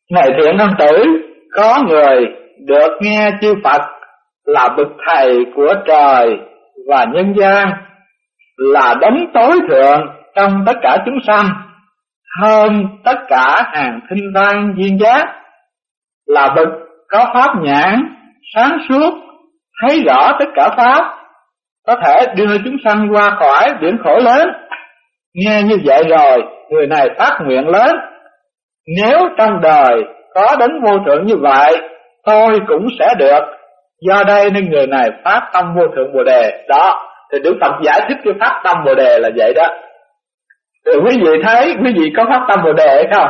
Này thiện nam tử, có người được nghe chư Phật là bậc thầy của trời và nhân gian, là đấng tối thượng trong tất cả chúng sanh, hơn tất cả hàng thinh văn duyên giác, là bậc có pháp nhãn sáng suốt, thấy rõ tất cả pháp, có thể đưa chúng sanh qua khỏi biển khổ lớn. Nghe như vậy rồi, người này phát nguyện lớn: nếu trong đời có đấng vô thượng như vậy, tôi cũng sẽ được. Do đây nên người này phát tâm vô thượng Bồ Đề. Đó, thì Đức Phật giải thích cái phát tâm Bồ Đề là vậy đó. Thì quý vị thấy, quý vị có phát tâm Bồ Đề hay không?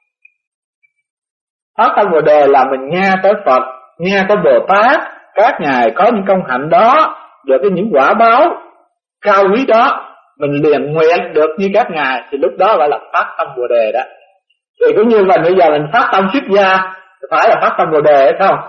Phát tâm Bồ Đề là mình nghe tới Phật, nghe tới Bồ Tát, các ngài có những công hạnh đó, được những quả báo cao quý đó, mình liền nguyện được như các ngài, thì lúc đó gọi là phát tâm Bồ Đề đó. Thì cũng như mình bây giờ mình phát tâm xuất gia, phải là phát tâm Bồ Đề hay không?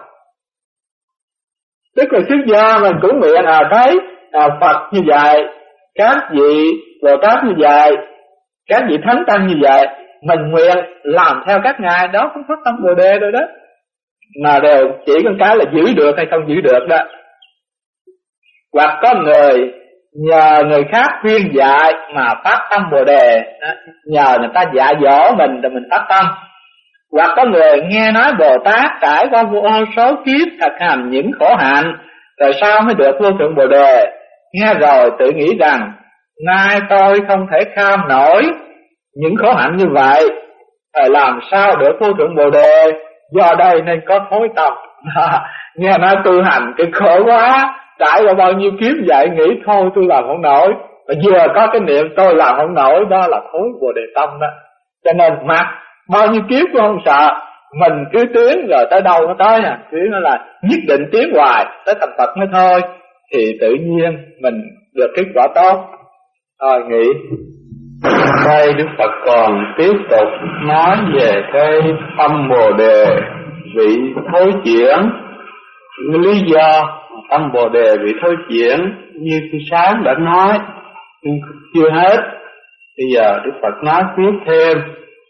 Tức là xuất gia mình cũng nguyện thấy Phật như vậy, các vị Bồ Tát như vậy, các vị Thánh Tăng như vậy, mình nguyện làm theo các ngài, đó cũng phát tâm Bồ Đề rồi đó. Mà đều chỉ con cái là giữ được hay không giữ được đó. Hoặc có người nhờ người khác khuyên dạy mà phát tâm Bồ Đề, nhờ người ta dạy dỗ mình rồi mình phát tâm. Hoặc có người nghe nói Bồ Tát trải qua vô số kiếp thực hành những khổ hạnh, rồi sao mới được vô thượng Bồ Đề. Nghe rồi tự nghĩ rằng nay tôi không thể kham nổi những khổ hạnh như vậy, rồi làm sao được vô thượng Bồ Đề. Do đây nên có thối tâm. Nghe nói tu hành cái khổ quá, trải qua bao nhiêu kiếp vậy, nghĩ thôi tôi làm không nổi, mà vừa có cái niệm tôi làm không nổi, đó là thối Bồ Đề tâm đó. Cho nên mặc bao nhiêu kiếp cũng không sợ, mình cứ tiến rồi tới đâu nó tới nè, cứ nó là nhất định tiến hoài tới thành Phật mới thôi, thì tự nhiên mình được kết quả tốt. Thôi nghĩ. Đây Đức Phật còn tiếp tục nói về cái tâm Bồ Đề vị thối chuyển. Lý do tâm Bồ Đề vị thối chuyển như khi sáng đã nói nhưng chưa hết. Bây giờ Đức Phật nói tiếp thêm,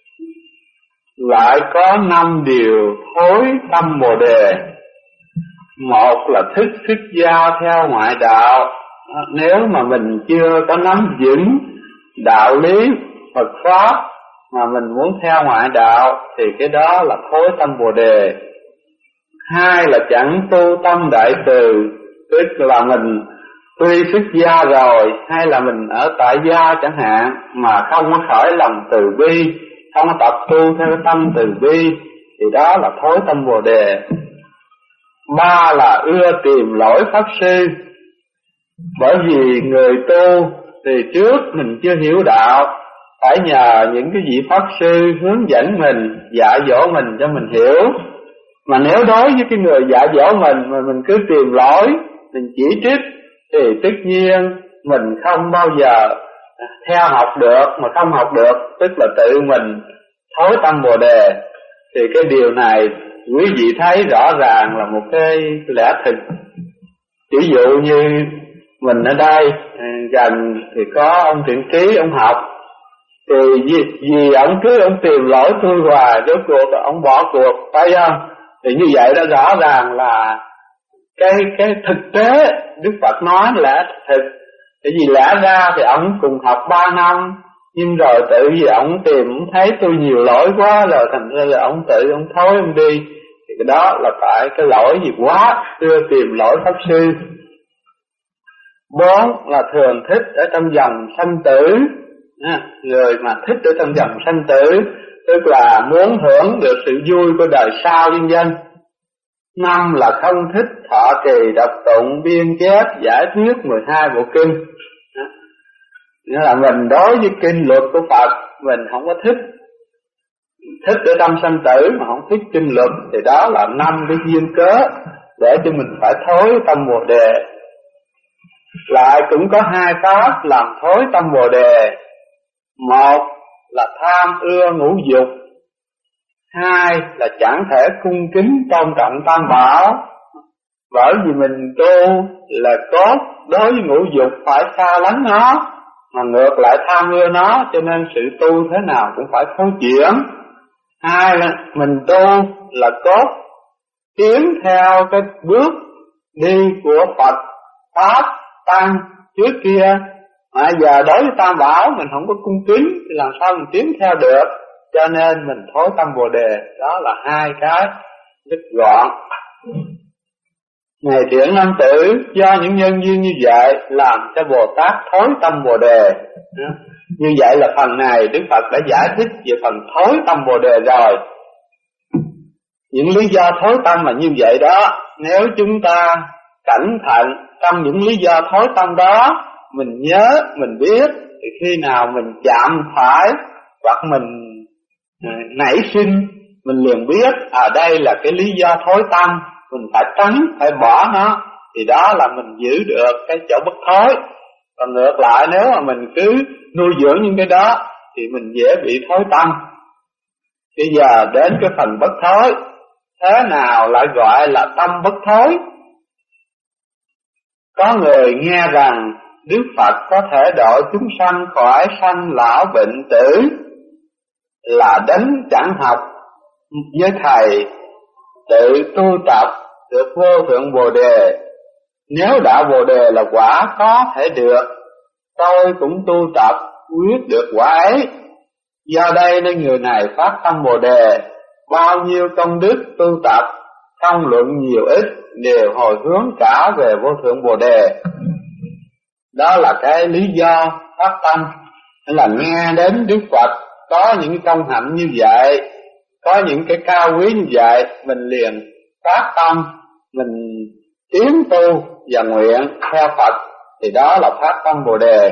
lại có 5 điều thối tâm Bồ Đề. Một là thức xuất gia theo ngoại đạo. Nếu mà mình chưa có nắm vững đạo lý Phật Pháp mà mình muốn theo ngoại đạo thì cái đó là thối tâm Bồ Đề. Hai là chẳng tu tâm đại từ, tức là mình tuy xuất gia rồi hay là mình ở tại gia chẳng hạn mà không có khởi lòng từ bi, không có tập tu theo tâm từ bi, thì đó là thối tâm Bồ Đề. Ba là ưa tìm lỗi Pháp Sư. Bởi vì người tu thì trước mình chưa hiểu đạo, phải nhờ những cái vị Pháp Sư hướng dẫn mình, dạy dỗ mình cho mình hiểu. Mà nếu đối với cái người dạy dỗ mình mà mình cứ tìm lỗi, mình chỉ trích, thì tất nhiên mình không bao giờ theo học được, mà không học được tức là tự mình thối tâm Bồ Đề. Thì cái điều này quý vị thấy rõ ràng là một cái lẽ thực. Ví dụ như mình ở đây gần thì có ông Thiện Trí, ông học, thì vì ông cứ ông tìm lỗi tôi hoài, rốt cuộc ông bỏ cuộc, phải không? Thì như vậy đã rõ ràng là cái thực tế Đức Phật nói là thực. Tại vì lẽ ra thì ông cùng học 3 năm, nhưng rồi tự vì ông tìm thấy tôi nhiều lỗi quá rồi, thành ra là ông tự ông thối ông đi. Thì cái đó là phải cái lỗi gì quá, đưa tìm lỗi Pháp Sư. 4 là thường thích ở trong dòng sanh tử. Người mà thích ở trong dòng sanh tử tức là muốn hưởng được sự vui của đời sau nhân dân. 5 là không thích thọ trì đọc tụng biên chép giải thuyết 12 bộ kinh. Nghĩa là mình đối với kinh luật của Phật mình không có thích. Thích ở trong sanh tử mà không thích kinh luật, thì đó là 5 cái duyên cớ để cho mình phải thối tâm Bồ Đề. Lại cũng có 2 pháp làm thối tâm Bồ Đề. Một là tham ưa ngũ dục. 2 là chẳng thể cung kính tôn trọng Tam Bảo. Bởi vì mình tu là cốt đối với ngũ dục phải xa lánh nó, mà ngược lại tham ưa nó, cho nên sự tu thế nào cũng phải thối chuyển. Hai là mình tu là cốt, tiến theo cái bước đi của Phật, Pháp, Tăng trước kia. Mà giờ đối với Tam Bảo mình không có cung kính thì làm sao mình tiến theo được? Cho nên mình thối tâm Bồ Đề. Đó là hai cái rất gọn. Này thiện nam tử, do những nhân duyên như vậy làm cho Bồ Tát thối tâm Bồ Đề. Như vậy là phần này Đức Phật đã giải thích về phần thối tâm Bồ Đề rồi. Những lý do thối tâm là như vậy đó. Nếu chúng ta cẩn thận trong những lý do thối tâm đó, mình nhớ, mình biết, thì khi nào mình chạm phải hoặc mình nảy sinh, mình liền biết đây là cái lý do thối tâm, mình phải tránh, phải bỏ nó, thì đó là mình giữ được cái chỗ bất thối. Còn ngược lại, nếu mà mình cứ nuôi dưỡng những cái đó thì mình dễ bị thối tâm. Bây giờ đến cái phần bất thối. Thế nào lại gọi là tâm bất thối? Có người nghe rằng Đức Phật có thể độ chúng sanh khỏi sanh lão bệnh tử, là đến chẳng học với thầy, tự tu tập được vô thượng Bồ Đề. Nếu đạo Bồ Đề là quả có thể được, tôi cũng tu tập quyết được quả ấy. Do đây nên người này phát tâm Bồ Đề, bao nhiêu công đức tu tập, không luận nhiều ít, đều hồi hướng cả về vô thượng Bồ Đề. Đó là cái lý do phát tâm. Nên là nghe đến Đức Phật có những công hạnh như vậy, có những cái cao quý như vậy, mình liền phát tâm, mình tiến tu và nguyện theo Phật, thì đó là phát tâm Bồ Đề.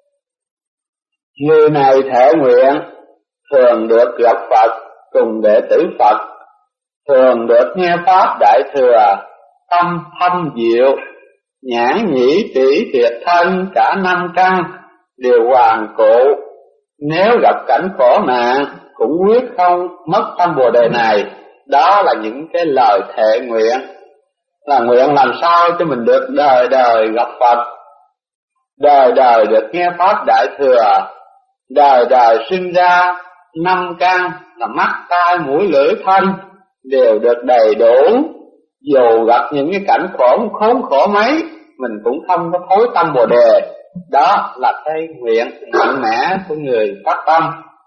Người này thể nguyện thường được gặp Phật cùng đệ tử Phật, thường được nghe Pháp Đại Thừa, tâm thâm diệu, nhãn nhĩ tỷ thiệt thân cả năm căn đều hoàn cụ. Nếu gặp cảnh khổ nạn cũng quyết không mất tâm Bồ Đề này. Đó là những cái lời thệ nguyện, là nguyện làm sao cho mình được đời đời gặp Phật, đời đời được nghe Pháp Đại Thừa, đời đời sinh ra năm căn là mắt, tai, mũi, lưỡi, thân đều được đầy đủ. Dù gặp những cái cảnh khốn khổ mấy, mình cũng không có thối tâm Bồ Đề. Đó là cái nguyện mạnh mẽ của người phát tâm.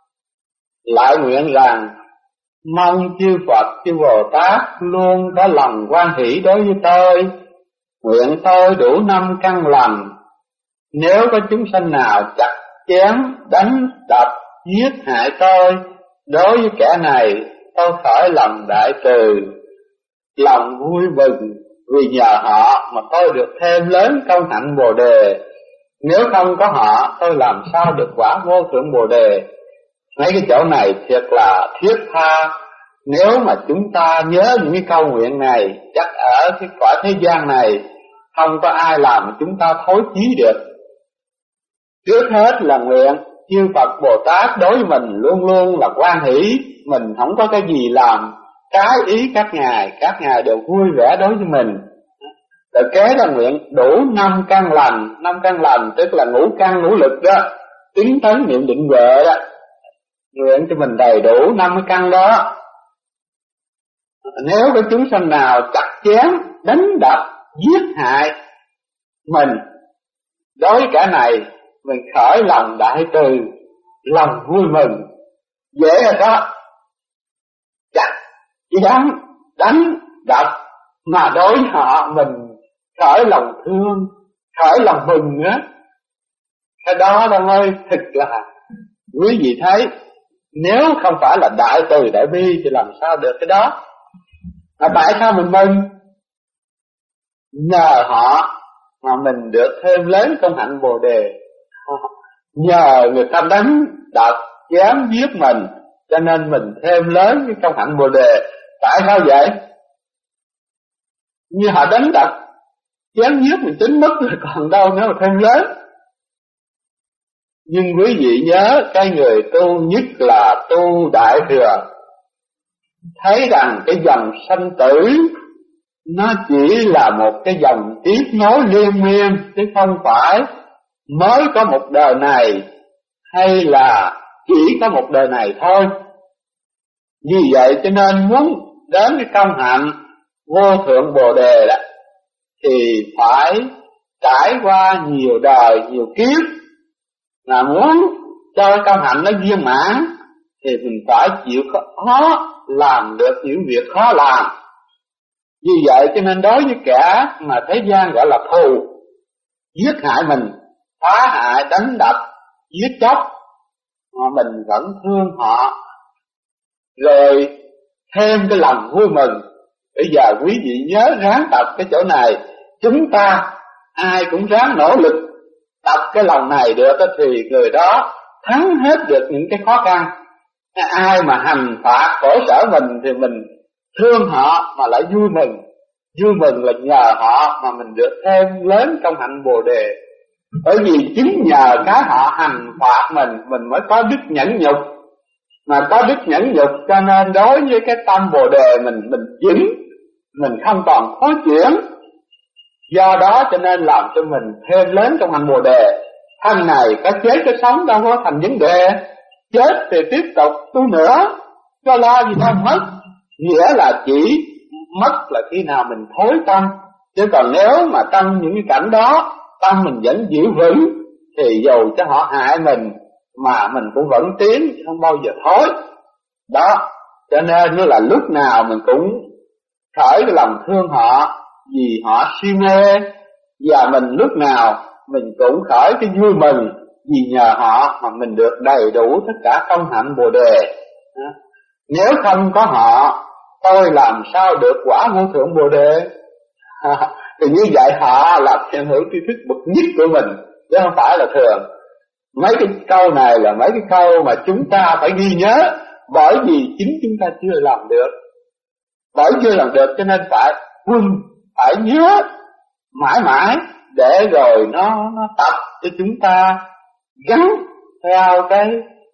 Lại nguyện rằng mong chư Phật, chư Bồ Tát luôn có lòng hoan hỷ đối với tôi. Nguyện tôi đủ năm căn lành, nếu có chúng sanh nào chặt chém, đánh, đập, giết hại tôi, đối với kẻ này tôi khởi lòng đại từ, lòng vui mừng, vì nhờ họ mà tôi được thêm lớn công hạnh Bồ Đề. Nếu không có họ, tôi làm sao được quả vô thượng Bồ Đề. Mấy cái chỗ này thiệt là thiết tha. Nếu mà chúng ta nhớ những cái câu nguyện này, chắc ở cái cõi thế gian này không có ai làm chúng ta thối chí được. Trước hết là nguyện chư Phật Bồ Tát đối với mình luôn luôn là hoan hỷ, mình không có cái gì làm trái ý các ngài đều vui vẻ đối với mình. Rồi kế là nguyện đủ năm căn lành. Năm căn lành tức là ngũ căn ngũ lực đó, tính tấn niệm định huệ đó. Nguyện cho mình đầy đủ năm cái căn đó. Nếu có chúng sanh nào chặt chém, đánh đập, giết hại mình, đối với cả này mình khởi lòng đại từ, lòng vui mừng. Dễ rồi đó, chặt chém, đánh đập, mà đối với họ mình khởi lòng thương, khởi lòng mừng nữa. Cái đó đâu ơi, thật là quý vị thấy, nếu không phải là đại từ đại bi thì làm sao được cái đó. Mà tại sao mình mừng? Nhờ họ mà mình được thêm lớn công hạnh Bồ Đề. Nhờ người ta đánh đập chém giết mình, cho nên mình thêm lớn cái công hạnh Bồ Đề. Tại sao vậy? Như họ đánh đập chém giết mình tính mất rồi còn đâu nữa mà thêm lớn. Nhưng quý vị nhớ, cái người tu nhất là tu Đại Thừa, thấy rằng cái dòng sanh tử nó chỉ là một cái dòng tiếp nối liên miên, chứ không phải mới có một đời này hay là chỉ có một đời này thôi. Vì vậy cho nên muốn đến cái công hạnh vô thượng Bồ Đề đó thì phải trải qua nhiều đời nhiều kiếp. Là muốn cho công hạnh nó viên mãn thì mình phải chịu khó làm được những việc khó làm. Vì vậy cho nên đối với kẻ mà thế gian gọi là thù, giết hại mình, phá hại, đánh đập, giết chóc, mà mình vẫn thương họ, rồi thêm cái lòng vui mừng. Bây giờ quý vị nhớ ráng tập cái chỗ này. Chúng ta ai cũng ráng nỗ lực tập cái lòng này được thì người đó thắng hết được những cái khó khăn. Ai mà hành phạt khổ sở mình thì mình thương họ mà lại vui mừng. Vui mừng là nhờ họ mà mình được thêm lớn trong hạnh Bồ Đề. Bởi vì chính nhờ cái họ hành phạt mình mới có đức nhẫn nhục. Mà có đức nhẫn nhục cho nên đối với cái tâm Bồ Đề mình vững, mình không còn khó chuyển. Do đó cho nên làm cho mình thêm lớn trong hạnh Bồ Đề. Thân này có chết có sống đâu có thành vấn đề. Chết thì tiếp tục tu nữa, cho lo gì đâu mất. Nghĩa là chỉ mất là khi nào mình thối tâm. Chứ còn nếu mà trong những cái cảnh đó tâm mình vẫn giữ vững thì dù cho họ hại mình mà mình cũng vẫn tiến, không bao giờ thối. Đó, cho nên nó là lúc nào mình cũng khởi cái lòng thương họ vì họ si mê. Và mình lúc nào mình cũng khởi cái vui mừng vì nhờ họ mà mình được đầy đủ tất cả công hạnh Bồ Đề. Nếu không có họ, tôi làm sao được quả vô thượng Bồ Đề? Thì như vậy họ là hiện hữu tri thức bậc nhất của mình, chứ không phải là thường. Mấy cái câu này là mấy cái câu mà chúng ta phải ghi nhớ, bởi vì chính chúng ta chưa làm được. Bởi chưa làm được cho nên phải nhớ mãi mãi để rồi nó tập cho chúng ta gắn theo cái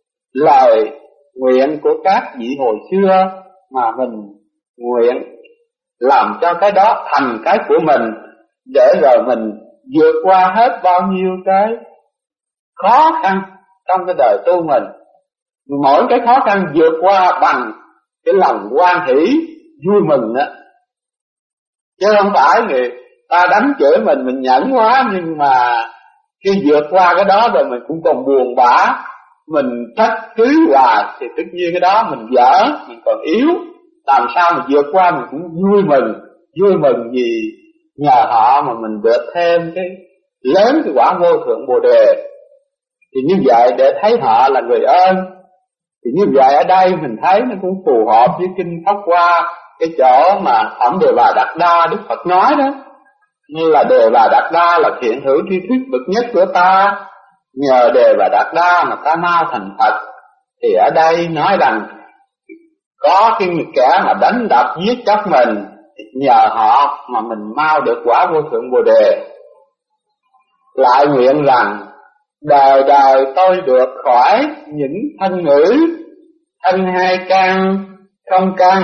lời nguyện của các vị hồi xưa mà mình nguyện làm cho cái đó thành cái của mình, để rồi mình vượt qua hết bao nhiêu cái khó khăn trong cái đời tu mình. Mỗi cái khó khăn vượt qua bằng cái lòng hoan hỷ vui mừng đó. Chứ không phải người ta đánh chửi mình nhẫn quá, nhưng mà khi vượt qua cái đó rồi mình cũng còn buồn bã, mình trách cứ hoài thì tất nhiên cái đó mình dở, mình còn yếu. Làm sao mà vượt qua mình cũng vui mừng vì nhờ họ mà mình được thêm cái lớn cái quả vô thượng Bồ Đề. Thì như vậy để thấy họ là người ơn. Thì như vậy ở đây mình thấy nó cũng phù hợp với kinh Pháp Hoa, cái chỗ mà phẩm Đề Bà Đạt Đa Đức Phật nói đó. Như là Đề Bà Đạt Đa là thiện hữu tri thức bậc nhất của ta, nhờ Đề Bà Đạt Đa mà ta mau thành Phật. Thì ở đây nói rằng có cái kẻ mà đánh đập giết chóc mình, nhờ họ mà mình mau được quả vô thượng Bồ Đề. Lại nguyện rằng đời đời tôi được khỏi những thân ngữ, thân hai căn, không căn,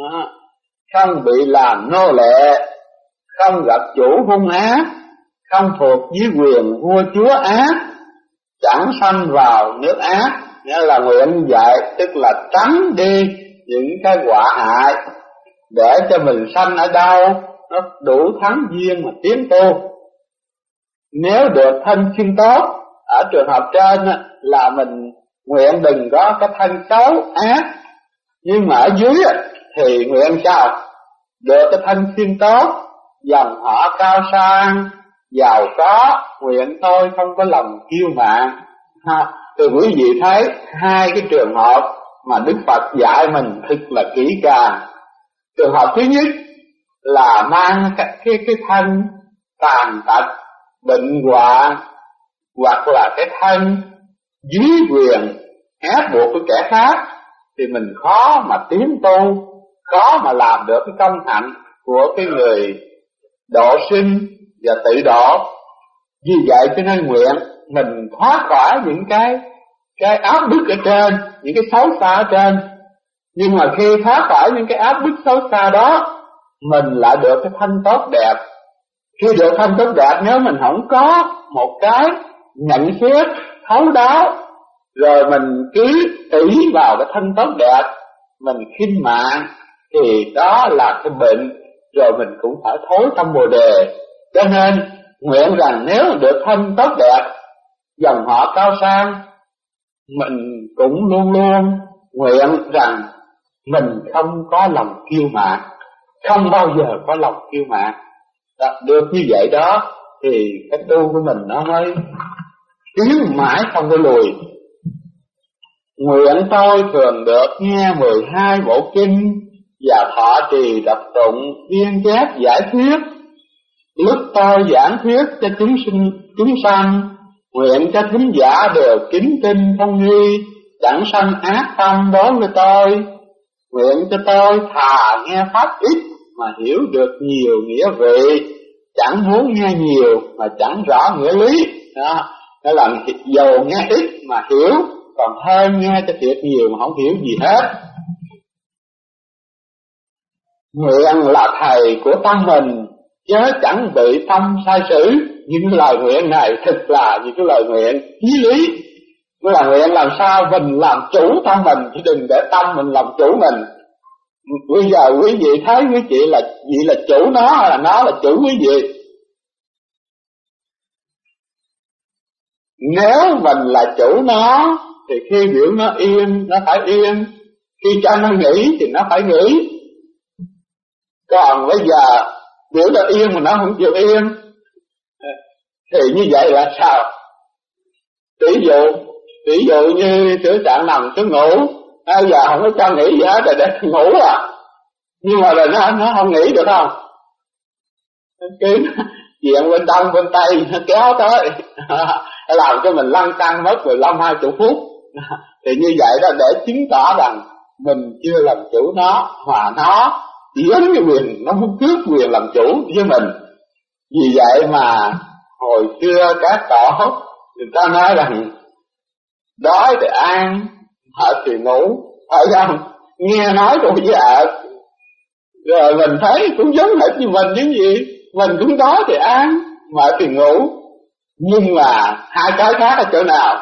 không bị làm nô lệ, không gặp chủ hung ác, không thuộc dưới quyền vua chúa ác, chẳng sanh vào nước ác. Nghĩa là nguyện vậy, tức là tránh đi những cái họa hại, để cho mình sanh ở đâu nó đủ thắng duyên mà tiến tu. Nếu được thân sinh tốt, ở trường hợp trên là mình nguyện đừng có cái thân xấu ác. Nhưng mà ở dưới thì nguyện sao? Được cái thân sinh tốt, dòng họ cao sang, giàu có, nguyện tôi không có lòng kiêu mạn. Thì quý vị thấy hai cái trường hợp mà Đức Phật dạy mình thật là kỹ càng. Trường hợp thứ nhất là mang cái thân tàn tật, bệnh hoạn, hoặc là cái thân dưới quyền ép buộc của kẻ khác, thì mình khó mà tiến tu, khó mà làm được cái công hạnh của cái người độ sinh và tự độ. Vì vậy cho nên nguyện mình thoát khỏi những cái áp bức ở trên, những cái xấu xa ở trên. Nhưng mà khi thoát khỏi những cái áp bức xấu xa đó, mình lại được cái thân tốt đẹp. Khi được thân tốt đẹp, nếu mình không có một cái nhận xét thấu đáo, rồi mình cứ ỷ vào cái thân tốt đẹp, mình khinh mạng thì đó là cái bệnh, rồi mình cũng phải thối tâm Bồ Đề. Cho nên nguyện rằng nếu được thân tốt đẹp, dòng họ cao sang, mình cũng luôn luôn nguyện rằng mình không có lòng kiêu mạn, không bao giờ có lòng kiêu mạn. Được như vậy đó thì cái tu của mình nó mới tiến mãi không có lùi. Nguyện tôi thường được nghe 12 bộ kinh và thọ trì đọc tụng biên chép giải thuyết. Lúc tôi giảng thuyết cho chúng sanh, nguyện cho thính giả đều kính tin không nghi, chẳng sanh ác tâm đối với tôi. Nguyện cho tôi thà nghe pháp ít mà hiểu được nhiều nghĩa vị, chẳng muốn nghe nhiều mà chẳng rõ nghĩa lý. Đó là dầu nghe ít mà hiểu, còn hơn nghe cho thiệt nhiều mà không hiểu gì hết. Nguyện là thầy của tâm mình, chớ chẳng bị tâm sai sử. Những lời nguyện này thật là những cái lời nguyện chí lý. Cái lời nguyện làm sao mình làm chủ tâm mình, chứ đừng để tâm mình làm chủ mình. Bây giờ quý vị thấy quý chị là vị là chủ nó hay là nó là chủ quý vị? Nếu mình là chủ nó thì khi biểu nó yên nó phải yên, khi cho nó nghỉ thì nó phải nghỉ. Còn bây giờ biểu nó yên mà nó không chịu yên thì như vậy là sao? Ví dụ như sửa trạng nằm xuống ngủ, bây giờ không có cho nghỉ gì hết rồi để ngủ à, nhưng mà rồi nó không nghỉ được không? Cái chuyện bên đông bên tây nó kéo tới làm cho mình lăn tăng mất 15-20 phút. Thì như vậy đó để chứng tỏ rằng mình chưa làm chủ nó, mà nó chỉ có cái quyền, nó muốn cướp quyền làm chủ với mình. Vì vậy mà hồi xưa các tổ người ta nói rằng đói thì ăn, mệt thì ngủ, phải không? Nghe nói cũng vậy. Rồi mình thấy cũng giống hệt như mình chứ gì, mình cũng đói thì ăn, mệt thì ngủ. Nhưng mà hai cái khác ở chỗ nào?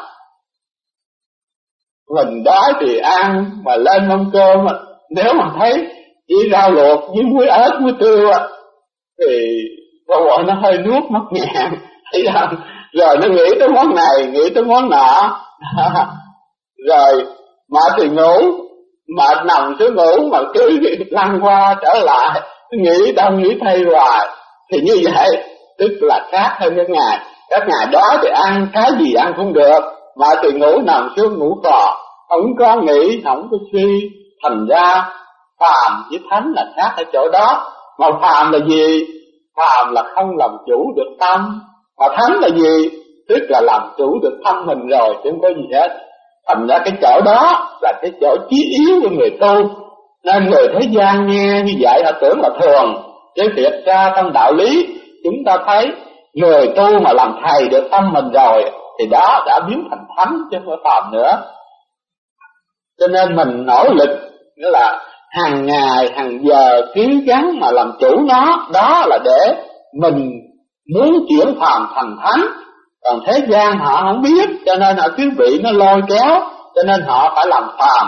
Mình đói thì ăn, mà lên mâm cơm nếu mà thấy chỉ rau luộc với muối ớt muối tiêu thì gọi nó hơi nuốt mất ngàn, thấy không? Rồi nó nghĩ tới món này, nghĩ tới món nọ. Rồi mệt thì ngủ, mệt nằm xuống ngủ mà cứ lăn qua trở lại, nghĩ đông nghĩ tây hoài. Thì như vậy tức là khác hơn các ngài. Các ngài đó thì ăn cái gì ăn cũng được, mà thì ngủ nằm xuống ngủ cò, không có nghĩ, không có suy. Thành ra phàm với thánh là khác ở chỗ đó. Mà phàm là gì? Phàm là không làm chủ được tâm. Mà thánh là gì? Tức là làm chủ được tâm mình rồi, chứ không có gì hết. Thành ra cái chỗ đó là cái chỗ chí yếu của người tu. Nên người thế gian nghe như vậy họ tưởng là thường, chứ thiệt ra trong đạo lý chúng ta thấy người tu mà làm thầy được tâm mình rồi thì đó đã biến thành thánh chứ không phải phàm nữa. Cho nên mình nỗ lực, nghĩa là hàng ngày hàng giờ cố gắng mà làm chủ nó. Đó là để mình muốn chuyển phàm thành thánh. Còn thế gian họ không biết, cho nên họ cứ bị nó lôi kéo, cho nên họ phải làm phàm.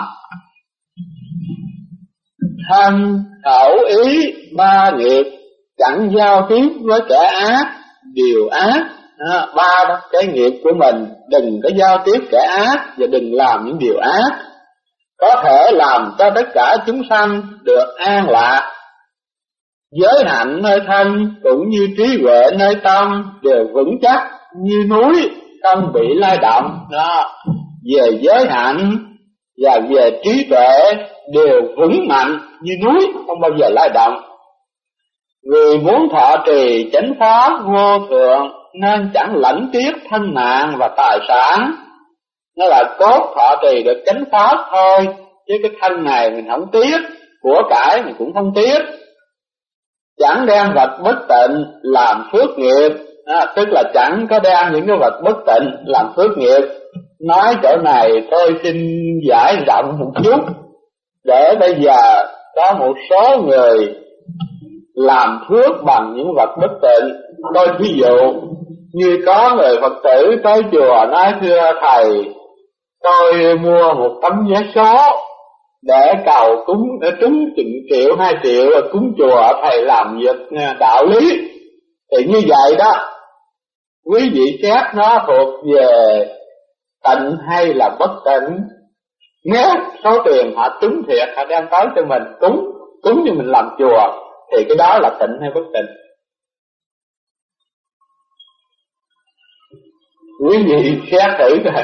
Thân khẩu ý ba nghiệp, chẳng giao tiếp với kẻ ác, điều ác. Ba đó, cái nghiệp của mình, đừng có giao tiếp kẻ ác và đừng làm những điều ác, có thể làm cho tất cả chúng sanh được an lạc. Giới hạnh nơi thân cũng như trí huệ nơi tâm đều vững chắc như núi, không bị lay động. Đó, về giới hạnh và về trí tuệ đều vững mạnh như núi, không bao giờ lay động. Người muốn thọ trì chánh pháp vô thượng nên chẳng lãnh tiếc thân mạng và tài sản. Nó là cốt thọ trì được chánh pháp thôi, chứ cái thân này mình không tiếc, của cải mình cũng không tiếc. Chẳng đem vật bất tịnh làm phước nghiệp, tức là chẳng có đem những cái vật bất tịnh làm phước nghiệp. Nói chỗ này tôi xin giải rộng một chút, để bây giờ có một số người làm phước bằng những vật bất tịnh. Tôi ví dụ như có người Phật tử tới chùa nói thưa thầy, tôi mua một tấm vé số để cầu cúng, để trúng chừng triệu 2 triệu cúng chùa thầy làm việc đạo lý. Thì như vậy đó, quý vị xét nó thuộc về tịnh hay là bất tịnh. Nếu số tiền họ trúng thiệt, họ đem tới cho mình cúng như mình làm chùa, thì cái đó là tịnh hay bất tịnh? Quý vị xét thử rồi.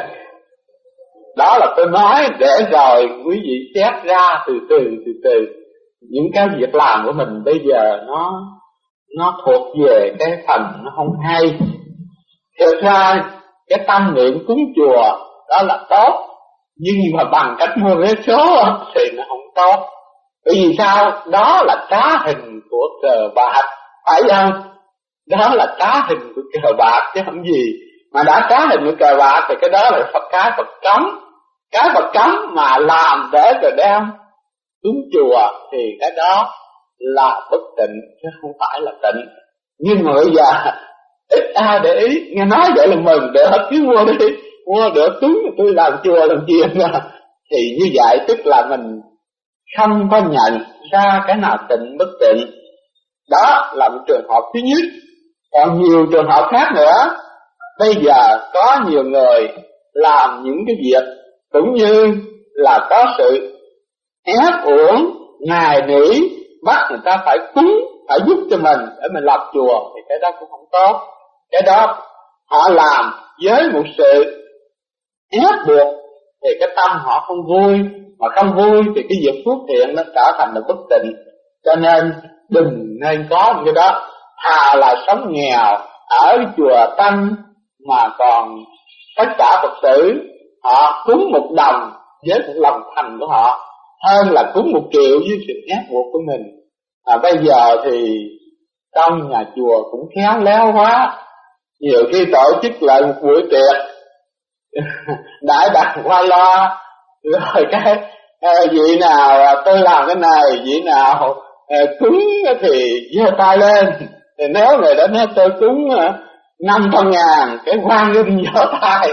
Đó là tôi nói để rồi quý vị xét ra từ từ. Những cái việc làm của mình bây giờ nó thuộc về cái phần nó không hay. Thực ra cái tâm niệm cúng chùa đó là tốt, nhưng mà bằng cách mua vé số thì nó không tốt. Bởi vì sao? Đó là trá hình của cờ bạc, phải không? Đó là trá hình của cờ bạc chứ không gì. Mà đã trá hình của cờ bạc thì cái đó là cái Phật cấm. Cái Phật cấm mà làm để rồi đem cúng chùa thì cái đó là bất tịnh chứ không phải là tịnh. Nhưng mà bây giờ ít ai để ý, nghe nói vậy là mừng, để hết cứ mua được cúng tôi làm chùa làm chiền à. Thì như vậy tức là mình không có nhận ra cái nào tịnh bất tịnh. Đó là một trường hợp thứ nhất. Còn nhiều trường hợp khác nữa. Bây giờ có nhiều người làm những cái việc cũng như là có sự ép uổng, nài nỉ, bắt người ta phải cúng, phải giúp cho mình để mình lập chùa, thì cái đó cũng không tốt. Cái đó họ làm với một sự ép buộc thì cái tâm họ không vui, mà không vui thì cái việc phước thiện nó trở thành là bất tịnh. Cho nên đừng nên có cái đó. Thà là sống nghèo ở chùa Tăng mà còn tất cả Phật tử họ cúng 1 đồng với một lòng thành của họ, hơn là cúng 1 triệu với sự ép buộc của mình. Bây giờ thì trong nhà chùa cũng khéo léo quá, nhiều khi tổ chức lại một buổi tiệc đại đặt qua loa, rồi cái vị nào tôi làm cái này, vị nào cúng thì giơ tay lên. Thì nếu người đó nói tôi cúng 500.000, cái hoan nghênh vỗ tay.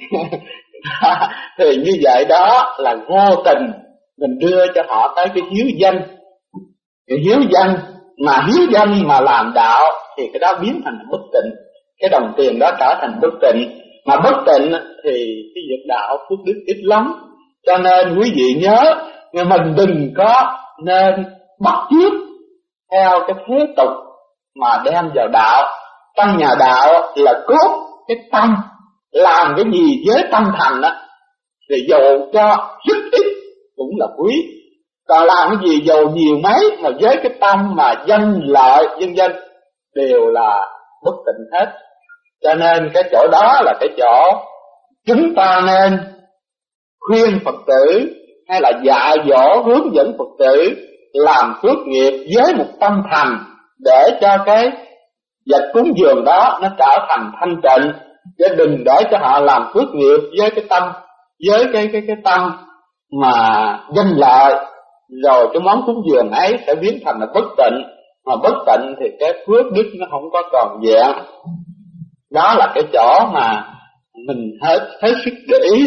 Thì như vậy đó là vô tình mình đưa cho họ tới cái hiếu danh. Cái hiếu danh mà làm đạo thì cái đó biến thành bất tịnh. Cái đồng tiền đó trở thành bất tịnh. Mà bất tịnh thì cái việc đạo phước đức ít lắm. Cho nên quý vị nhớ, mình đừng có nên bắt chước theo cái thế tục mà đem vào đạo. Trong nhà đạo là cốt cái tâm, làm cái gì với tâm thành á thì dầu cho rất ít cũng là quý. Còn làm cái gì dầu nhiều mấy mà với cái tâm mà danh lợi vân vân đều là bất tịnh hết. Cho nên cái chỗ đó là cái chỗ chúng ta nên khuyên Phật tử hay là dạy dỗ hướng dẫn Phật tử làm phước nghiệp với một tâm thành, để cho cái vật cúng dường đó nó trở thành thanh tịnh, chứ đừng để cho họ làm phước nghiệp với cái tâm, với cái tâm mà danh lợi, rồi cái món cúng dường ấy sẽ biến thành là bất tịnh. Mà bất tịnh thì cái phước đức nó không có tròn vẹn. Đó là cái chỗ mà mình hết sức để ý.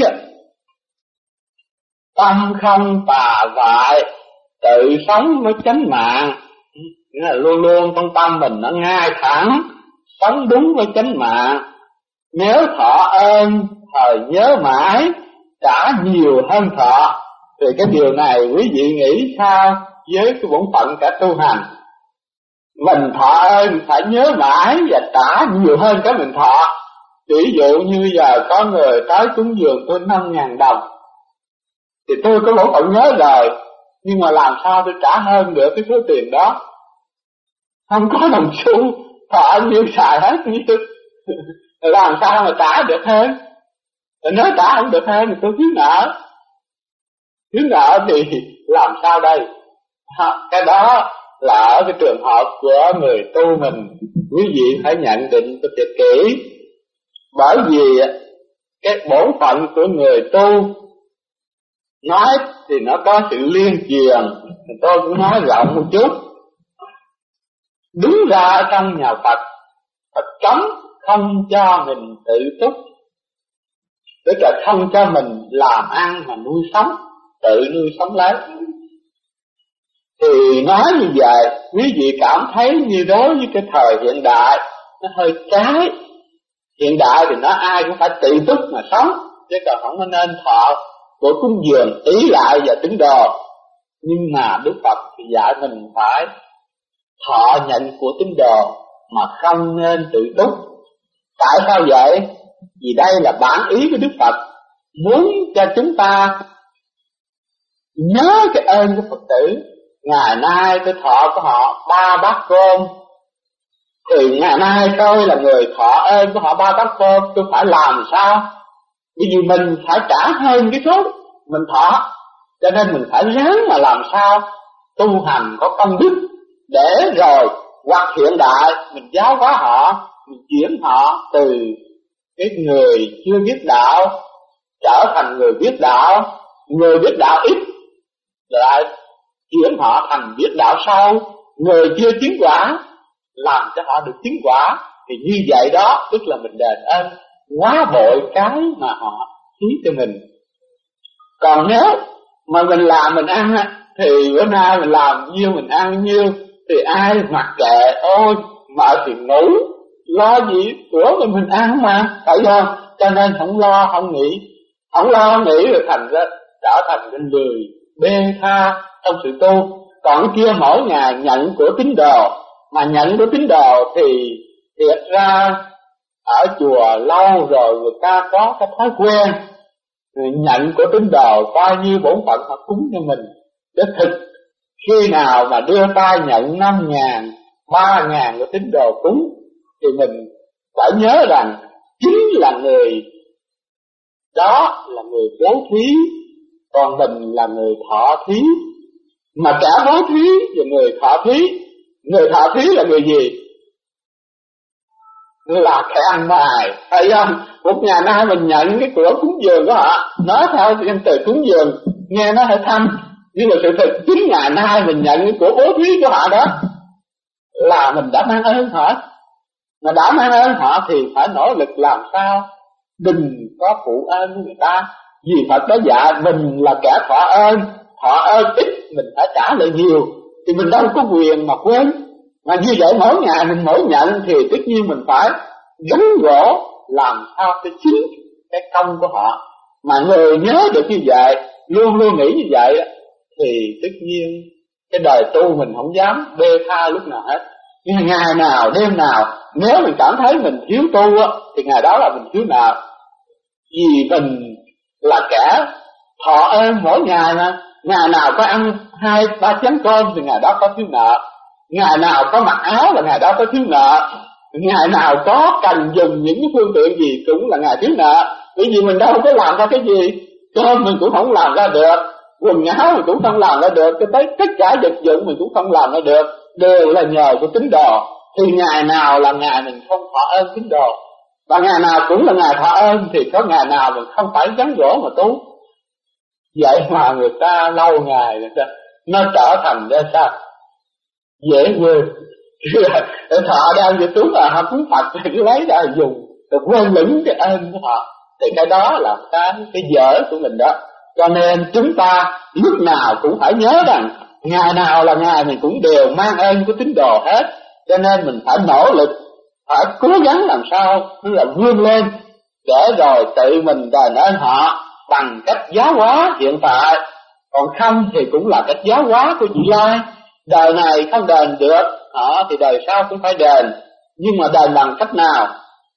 Tâm không tà vại, tự sống với chánh mạng. Nghĩa là luôn luôn trong tâm mình nó ngay thẳng, sống đúng với chánh mạng. Nếu thọ ơn thời nhớ mãi, trả nhiều hơn thọ. Thì cái điều này quý vị nghĩ sao với cái bổn phận cả tu hành? Mình thọ ơn phải nhớ mãi và trả nhiều hơn cái mình thọ. Ví dụ như giờ có người tới cúng dường tôi 5.000 đồng, thì tôi có bổn phận nhớ rồi, nhưng mà làm sao tôi trả hơn được cái số tiền đó? Không có đồng xu, thọ nhiêu xài hết nhiêu. Làm sao mà trả được hơn? Nếu trả không được hơn thì tôi thiếu nợ. Thiếu nợ thì làm sao đây? Cái đó là ở cái trường hợp của người tu mình, quý vị phải nhận định cho thiệt kỹ. Bởi vì cái bổn phận của người tu nói thì nó có sự liên truyền, tôi cũng nói rộng một chút. Đứng ra trong nhà Phật, Phật cấm không cho mình tự túc, tức là không cho mình làm ăn mà nuôi sống. tự nuôi sống lấy. Thì nói như vậy, quý vị cảm thấy như đối với cái thời hiện đại nó hơi trái. Hiện đại thì nó ai cũng phải tị túc mà sống, chứ còn không có nên thọ của cúng dường ý lại và tín đồ. Nhưng mà Đức Phật thì dạy mình phải thọ nhận của tín đồ mà không nên tự túc. Tại sao vậy? Vì đây là bản ý của Đức Phật, muốn cho chúng ta nhớ cái ơn của Phật tử. Ngày nay tôi thọ của họ 3 bát cơm, thì ngày nay tôi là người thọ ơn của họ 3 bát cơm, tôi phải làm sao? Bởi vì mình phải trả hơn cái số mình thọ, cho nên mình phải ráng mà làm sao tu hành có công đức, để rồi hoặc hiện đại mình giáo hóa họ, mình chuyển họ từ cái người chưa biết đạo trở thành người biết đạo, người biết đạo ít lại chuyển họ thành biết đạo sâu, người chưa chứng quả làm cho họ được chứng quả. Thì như vậy đó tức là mình đền ơn quá bội cái mà họ thí cho mình. Còn nếu mà mình làm mình ăn thì bữa nay mình làm nhiêu mình ăn nhiêu, thì ai mặc kệ, ôi mở thì ngủ, lo gì của mình ăn mà, phải không? Cho nên không lo không nghĩ, không lo không nghĩ rồi thành ra trở thành cái lười bê tha trong sự tu. Còn kia mỗi ngày nhận của tín đồ, mà nhận của tín đồ thì thiệt ra ở chùa lâu rồi người ta có cái thói quen nhận của tín đồ coi như bổn phận họ cúng cho mình. Để thực khi nào mà đưa tay nhận 5.000, 3.000 của tín đồ cúng thì mình phải nhớ rằng chính là người đó là người bố thí, còn mình là người thọ thí. Mà cả bố thí và người thọ thí, người thọ thí là người gì? Là kẻ ăn mày, phải không? Một ngày nay mình nhận cái của cúng dường của họ, nói theo danh từ cúng dường nghe nó hơi thâm, nhưng mà sự thật chính ngày nay mình nhận cái của bố thí của họ đó là mình đã mang ơn họ. Mà đã mang ơn họ thì phải nỗ lực làm sao đừng có phụ ơn của người ta. Vì Phật đã dạy mình là kẻ thọ ơn ít mình phải trả lại nhiều, thì mình đâu có quyền mà quên. Mà như vậy mỗi ngày mình mỗi nhận thì tất nhiên mình phải gắn gỗ làm sao cho chính cái công của họ. Mà người nhớ được như vậy, luôn luôn nghĩ như vậy, thì tất nhiên cái đời tu mình không dám bê tha lúc nào hết. Nhưng ngày nào đêm nào nếu mình cảm thấy mình thiếu tu thì ngày đó là mình thiếu nợ. Vì mình là kẻ thọ ơn mỗi ngày mà, ngày nào có ăn 2-3 chén cơm thì ngày đó có thiếu nợ, ngày nào có mặc áo là ngày đó có thiếu nợ, ngày nào có cần dùng những cái phương tiện gì cũng là ngày thiếu nợ. Bởi vì mình đâu có làm ra cái gì, cơm mình cũng không làm ra được, quần áo mình cũng không làm ra được, cho tới tất cả vật dụng mình cũng không làm ra được, đều là nhờ của tín đồ. Thì ngày nào là ngày mình không thọ ơn tín đồ, và ngày nào cũng là ngày thọ ơn, thì có ngày nào mình không phải gắn gỗ mà tu. Vậy mà người ta lâu ngày người ta nó trở thành ra sao dễ quên. Thọ đang về tuấn là họ cúng Phật thì cứ lấy ra dùng, rồi quên lửng cái ơn của họ, thì cái đó là cái dở của mình đó. Cho nên chúng ta lúc nào cũng phải nhớ rằng ngày nào là ngày mình cũng đều mang ơn của tín đồ hết. Cho nên mình phải nỗ lực, phải cố gắng làm sao tức là vươn lên, để rồi tự mình đền ơn họ bằng cách giáo hóa hiện tại. Còn không thì cũng là cách giáo hóa của vị lai. Đời này không đền được họ thì đời sau cũng phải đền. Nhưng mà đền bằng cách nào?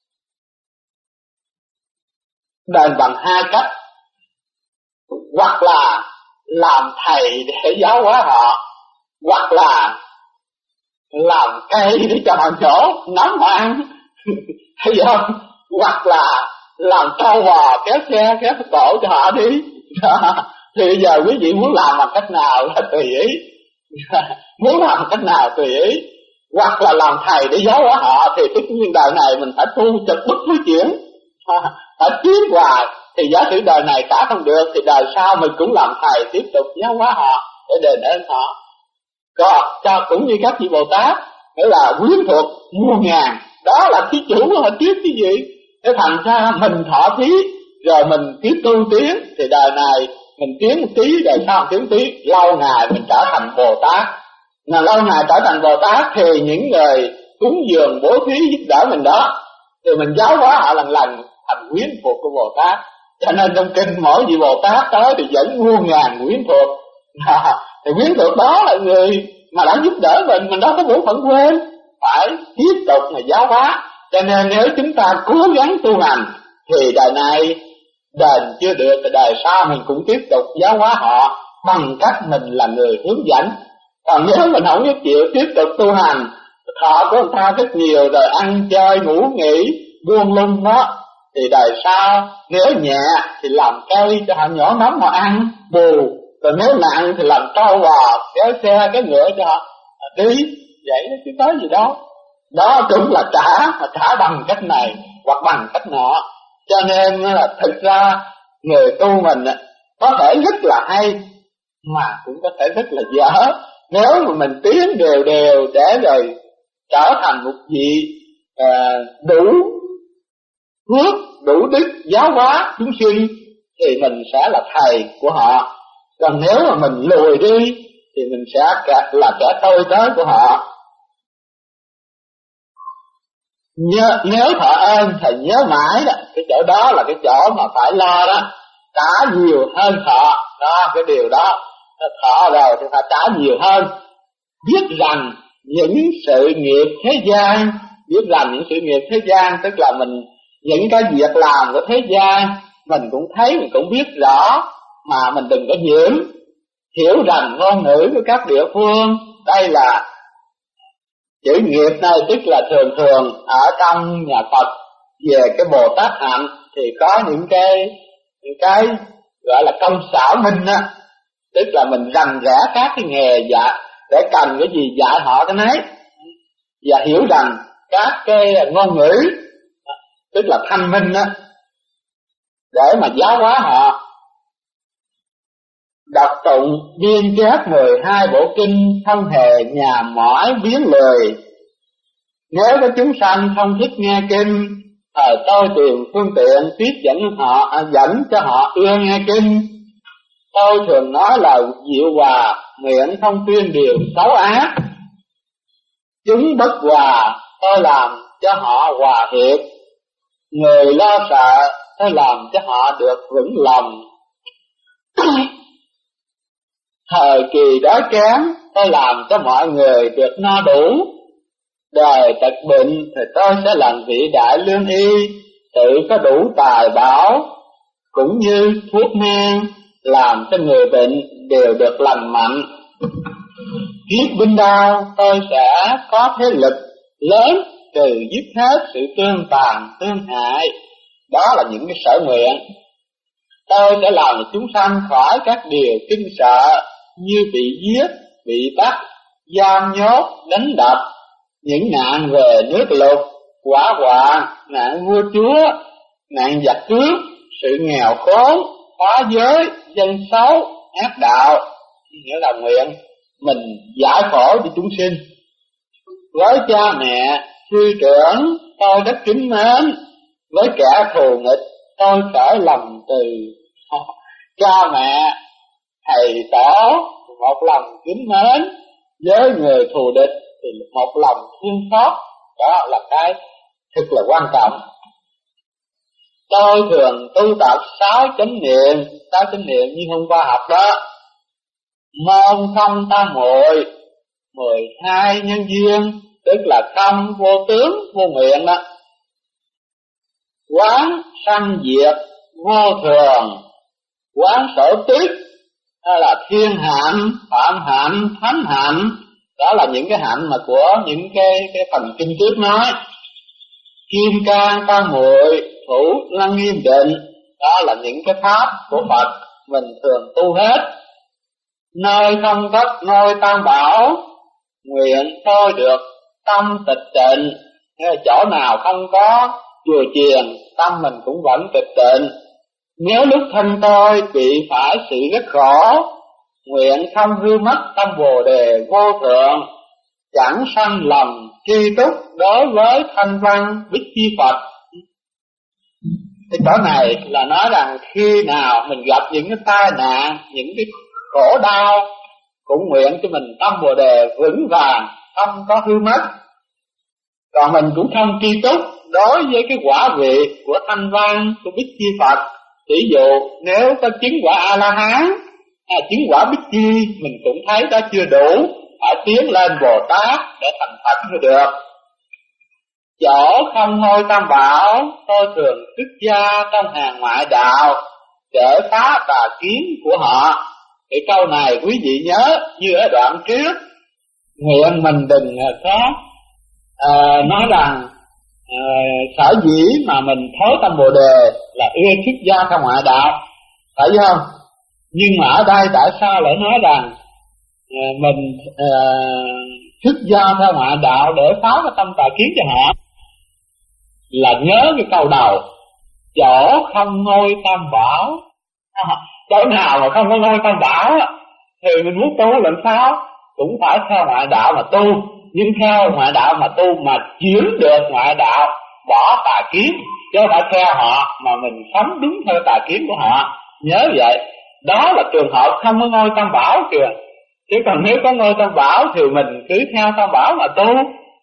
Đền bằng 2 cách. Hoặc là làm thầy để giáo hóa họ, hoặc là làm cây để cho họ nhổ nắm họ ăn. Thấy không? Hoặc là làm trâu bò kéo xe kéo cổ cho họ đi. Thì bây giờ quý vị muốn làm bằng cách nào là tùy ý. Muốn làm cách nào tùy ý. Hoặc là làm thầy để giáo hóa họ, thì tất nhiên đời này mình phải tu chật bất thứ chuyển, phải tiến hoài. Thì giả sử đời này cả không được thì đời sau mình cũng làm thầy tiếp tục giáo hóa họ để đền ơn họ. Còn cho cũng như các vị Bồ Tát, nghĩa là quyến thuộc muôn ngàn, đó là thí chủ của họ tiếp cái gì. Thế thành ra mình thọ thí rồi mình tiếp tu tiến, thì đời này mình tiến một tí rồi sau tiến tí, lâu ngày mình trở thành Bồ Tát. Mà lâu ngày trở thành Bồ Tát thì những người cúng dường bố thí giúp đỡ mình đó, thì mình giáo hóa họ lần lần thành quyến thuộc của Bồ Tát. Cho nên trong kinh mỗi vị Bồ Tát tới thì dẫn muôn ngàn quyến thuộc. Thì quyến thuộc đó là người mà đã giúp đỡ mình đâu có bổn phận quên, phải tiếp tục mà giáo hóa. Cho nên nếu chúng ta cố gắng tu hành thì đời này đền chưa được thì đời sau mình cũng tiếp tục giáo hóa họ bằng cách mình là người hướng dẫn. Còn nếu mình không có chịu tiếp tục tu hành, thọ của người ta rất nhiều rồi ăn chơi ngủ nghỉ buông lung đó, thì đời sau nếu nhẹ thì làm cây cho họ nhỏ nóng họ ăn bù, rồi nếu nặng thì làm trâu bò kéo xe cái ngựa cho họ đi, vậy đó chứ có gì đâu. Đó cũng là trả bằng cách này hoặc bằng cách nọ. Cho nên là thực ra người tu mình có thể rất là hay mà cũng có thể rất là dở. Nếu mà mình tiến đều đều để rồi trở thành một vị đủ phước, đủ đức giáo hóa chúng sinh thì mình sẽ là thầy của họ. Còn nếu mà mình lùi đi thì mình sẽ là kẻ tôi tớ của họ. Nếu thọ ơn thì nhớ mãi đó, cái chỗ đó là cái chỗ mà phải lo đó, trả nhiều hơn thọ đó, cái điều đó thọ rồi thì phải trả nhiều hơn. Biết rằng những sự nghiệp thế gian, biết rằng những sự nghiệp thế gian tức là mình những cái việc làm của thế gian mình cũng thấy, mình cũng biết rõ mà mình đừng có nhiễm. Hiểu rằng ngôn ngữ của các địa phương, đây là chữ nghiệp này tức là thường thường ở trong nhà Phật về cái Bồ Tát hạnh thì có những cái gọi là công xảo minh á, tức là mình rành rẽ các cái nghề dạy để cần cái gì dạy họ cái nấy, và hiểu rằng các cái ngôn ngữ tức là thanh minh á để mà giáo hóa họ. Đọc tụng biên chép 12 bộ kinh không hề nhàm mỏi biếng lười. Nếu có chúng sanh không thích nghe kinh, thời tôi tìm phương tiện tiếp dẫn cho họ ưa nghe kinh. Tôi thường nói là dịu hòa, miệng không tuyên điều xấu ác. Chúng bất hòa, tôi làm cho họ hòa hiệp. Người lo sợ, tôi làm cho họ được vững lòng. Thời kỳ đói kém, tôi làm cho mọi người được no đủ. Đời tật bệnh thì tôi sẽ làm vị đại lương y, tự có đủ tài bảo, cũng như thuốc men, làm cho người bệnh đều được lành mạnh. Kiếp binh đao, tôi sẽ có thế lực lớn, trừ dứt hết sự tương tàn, tương hại. Đó là những cái sở nguyện. Tôi sẽ làm chúng sanh khỏi các điều kinh sợ, như bị giết, bị bắt, giam nhốt, đánh đập, những nạn về nước lụt, hỏa hoạn, nạn vua chúa, nạn giặc cướp, sự nghèo khốn, phá giới, dân xấu, ác đạo. Nghĩa là nguyện mình giải khổ cho chúng sinh. Với cha mẹ, sư trưởng, tôi rất kính mến. Với kẻ thù nghịch, tôi khởi lòng từ. Cha mẹ, thầy tổ, một lòng kính mến. Với người thù địch thì một lòng thương xót. Đó là cái thật là quan trọng. Tôi thường tu tập 6 chánh niệm như hôm qua học đó. Môn không tam muội, 12 nhân duyên, tức là không vô tướng vô nguyện đó. Quán sanh diệt vô thường, quán sở tiết, đó là thiên hạnh, phạm hạnh, thánh hạnh. Đó là những cái hạnh mà của những cái phần kinh trước nói. Kim cang tam muội, thủ lăng nghiêm định. Đó là những cái pháp của Phật mình thường tu hết. Nơi không có ngôi tam bảo, nguyện tôi được tâm tịch tịnh. Chỗ nào không có chùa chiền, tâm mình cũng vẫn tịch tịnh. Nếu lúc thân tôi bị phải sự rất khổ, nguyện không hư mất tâm Bồ Đề vô thượng, chẳng sanh lòng tri túc đối với thanh văn bích chi Phật. Cái chỗ này là nói rằng khi nào mình gặp những cái tai nạn, những cái khổ đau, cũng nguyện cho mình tâm Bồ Đề vững vàng, không có hư mất. Còn mình cũng không tri túc đối với cái quả vị của Thanh Văn, của Bích Chi Phật. Ví dụ nếu có chứng quả A-la-hán, chứng quả Bích Chi, mình cũng thấy đó chưa đủ, phải tiến lên Bồ Tát để thành Phật mới được. Chỗ không hôi tam bảo, tôi thường xuất gia trong hàng ngoại đạo để phá tà kiến của họ. Cái câu này quý vị nhớ như ở đoạn trước, nguyện mình đừng có nói rằng sở dĩ mà mình thối tâm Bồ Đề là ưa xuất gia theo ngoại đạo, phải không? Nhưng mà ở đây tại sao lại nói rằng mình xuất gia theo ngoại đạo để phá cái tâm tà kiến cho họ? Là nhớ cái câu đầu, chỗ không ngôi tam bảo. Chỗ nào mà không có ngôi tam bảo thì mình muốn tu làm sao cũng phải theo ngoại đạo mà tu. Nhưng theo ngoại đạo mà tu mà chuyển được ngoại đạo, bỏ tà kiến, chứ không phải theo họ mà mình sống đúng theo tà kiến của họ. Nhớ vậy, đó là trường hợp không có ngôi tam bảo kìa. Chứ còn nếu có ngôi tam bảo thì mình cứ theo tam bảo mà tu.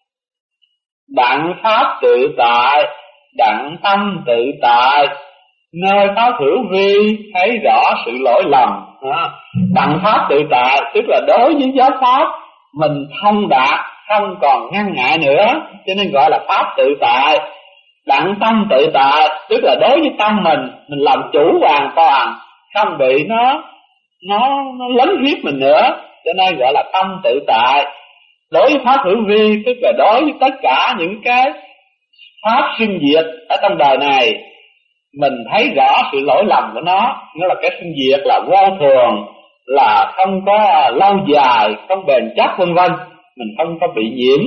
Đặng pháp tự tại, đặng tâm tự tại, nơi pháp hữu vi thấy rõ sự lỗi lầm. Đặng pháp tự tại tức là đối với giáo pháp mình thông đạt, không còn ngăn ngại nữa, cho nên gọi là pháp tự tại. Đặng tâm tự tại tức là đối với tâm mình làm chủ hoàn toàn, không bị nó lấn hiếp mình nữa, cho nên gọi là tâm tự tại. Đối với pháp hữu vi tức là đối với tất cả những cái pháp sinh diệt ở trong đời này, mình thấy rõ sự lỗi lầm của nó, nghĩa là cái sinh diệt là vô thường, là không có lâu dài, không bền chắc vân vân, mình không có bị nhiễm.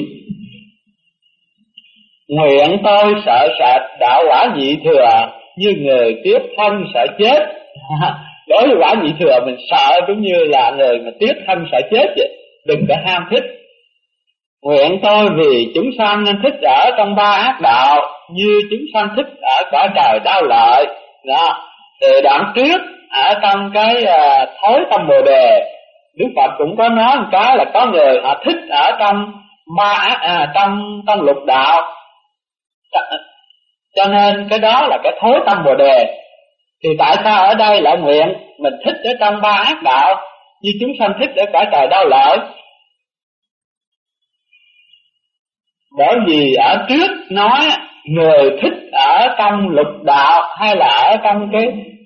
Nguyện tôi sợ sệt đạo quả nhị thừa, như người tiếp thân sợ chết. Đối với quả nhị thừa mình sợ cũng như là người mà tiếp thân sợ chết vậy, đừng có ham thích. Nguyện tôi vì chúng sanh nên thích ở trong ba ác đạo, như chúng sanh thích ở cõi trời đau lợi. Đó. Thì đoạn trước ở trong cái thối tâm Bồ Đề, Đức Phật cũng có nói một cái là có người họ thích ở trong trong lục đạo, cho nên cái đó là cái thối tâm Bồ Đề. Thì tại sao ở đây lại nguyện mình thích ở trong ba ác đạo, như chúng sanh thích ở cõi trời đau lợi? Bởi vì ở trước nói người thích ở trong lục đạo hay là ở trong cái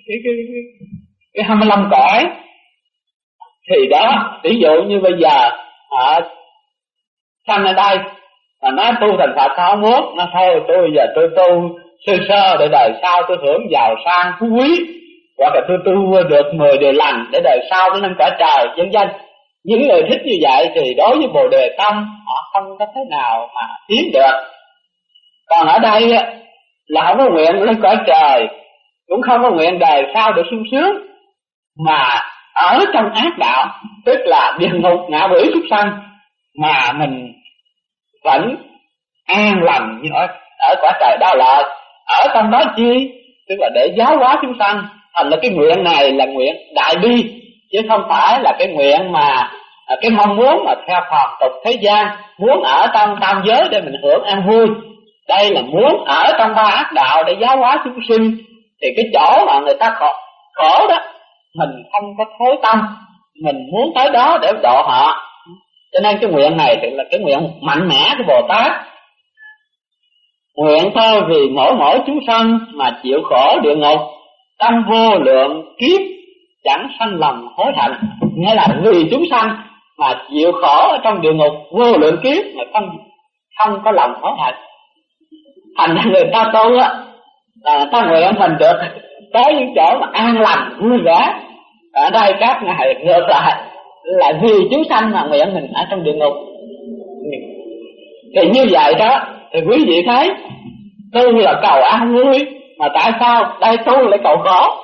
25 cõi, thì đó, ví dụ như bây giờ sanh ở đây mà nói tu thành Phật không muốn, nó thôi tôi giờ tôi tu sơ sơ để đời sau tôi hưởng giàu sang phú quý, hoặc là tôi tu được 10 điều lành để đời sau tôi lên cõi trời vân vân. Những người thích như vậy thì đối với Bồ Đề tâm họ không có thế nào mà tiến được. Còn ở đây là không có nguyện lên cõi trời, cũng không có nguyện đời sau được sung sướng, mà ở trong ác đạo, tức là địa ngục ngạ quỷ súc sanh, mà mình vẫn an lành như ở cõi trời đau lợi. Ở trong đó chi? Tức là để giáo hóa chúng sanh. Thành là cái nguyện này là nguyện đại bi, chứ không phải là cái nguyện mà cái mong muốn mà theo phàm tục thế gian, muốn ở trong tam giới để mình hưởng an vui. Đây là muốn ở trong ba ác đạo để giáo hóa chúng sinh. Thì cái chỗ mà người ta khổ đó, mình không có thối tâm, mình muốn tới đó để độ họ. Cho nên cái nguyện này thì là cái nguyện mạnh mẽ của Bồ Tát. Nguyện tôi vì mỗi chúng sanh mà chịu khổ địa ngục, trong vô lượng kiếp chẳng sanh lòng hối hận. Nghĩa là vì chúng sanh mà chịu khổ ở trong địa ngục vô lượng kiếp mà không có lòng hối hận. Thành ra người ta tu á, là ta nguyện mình được tới những chỗ mà an lành vui vẻ. Ở đây các ngài ngược lại là vì chúng sanh mà nguyện mình ở trong địa ngục. Thì như vậy đó, thì quý vị thấy tu là cầu an vui, mà tại sao đây tu lại cầu khổ?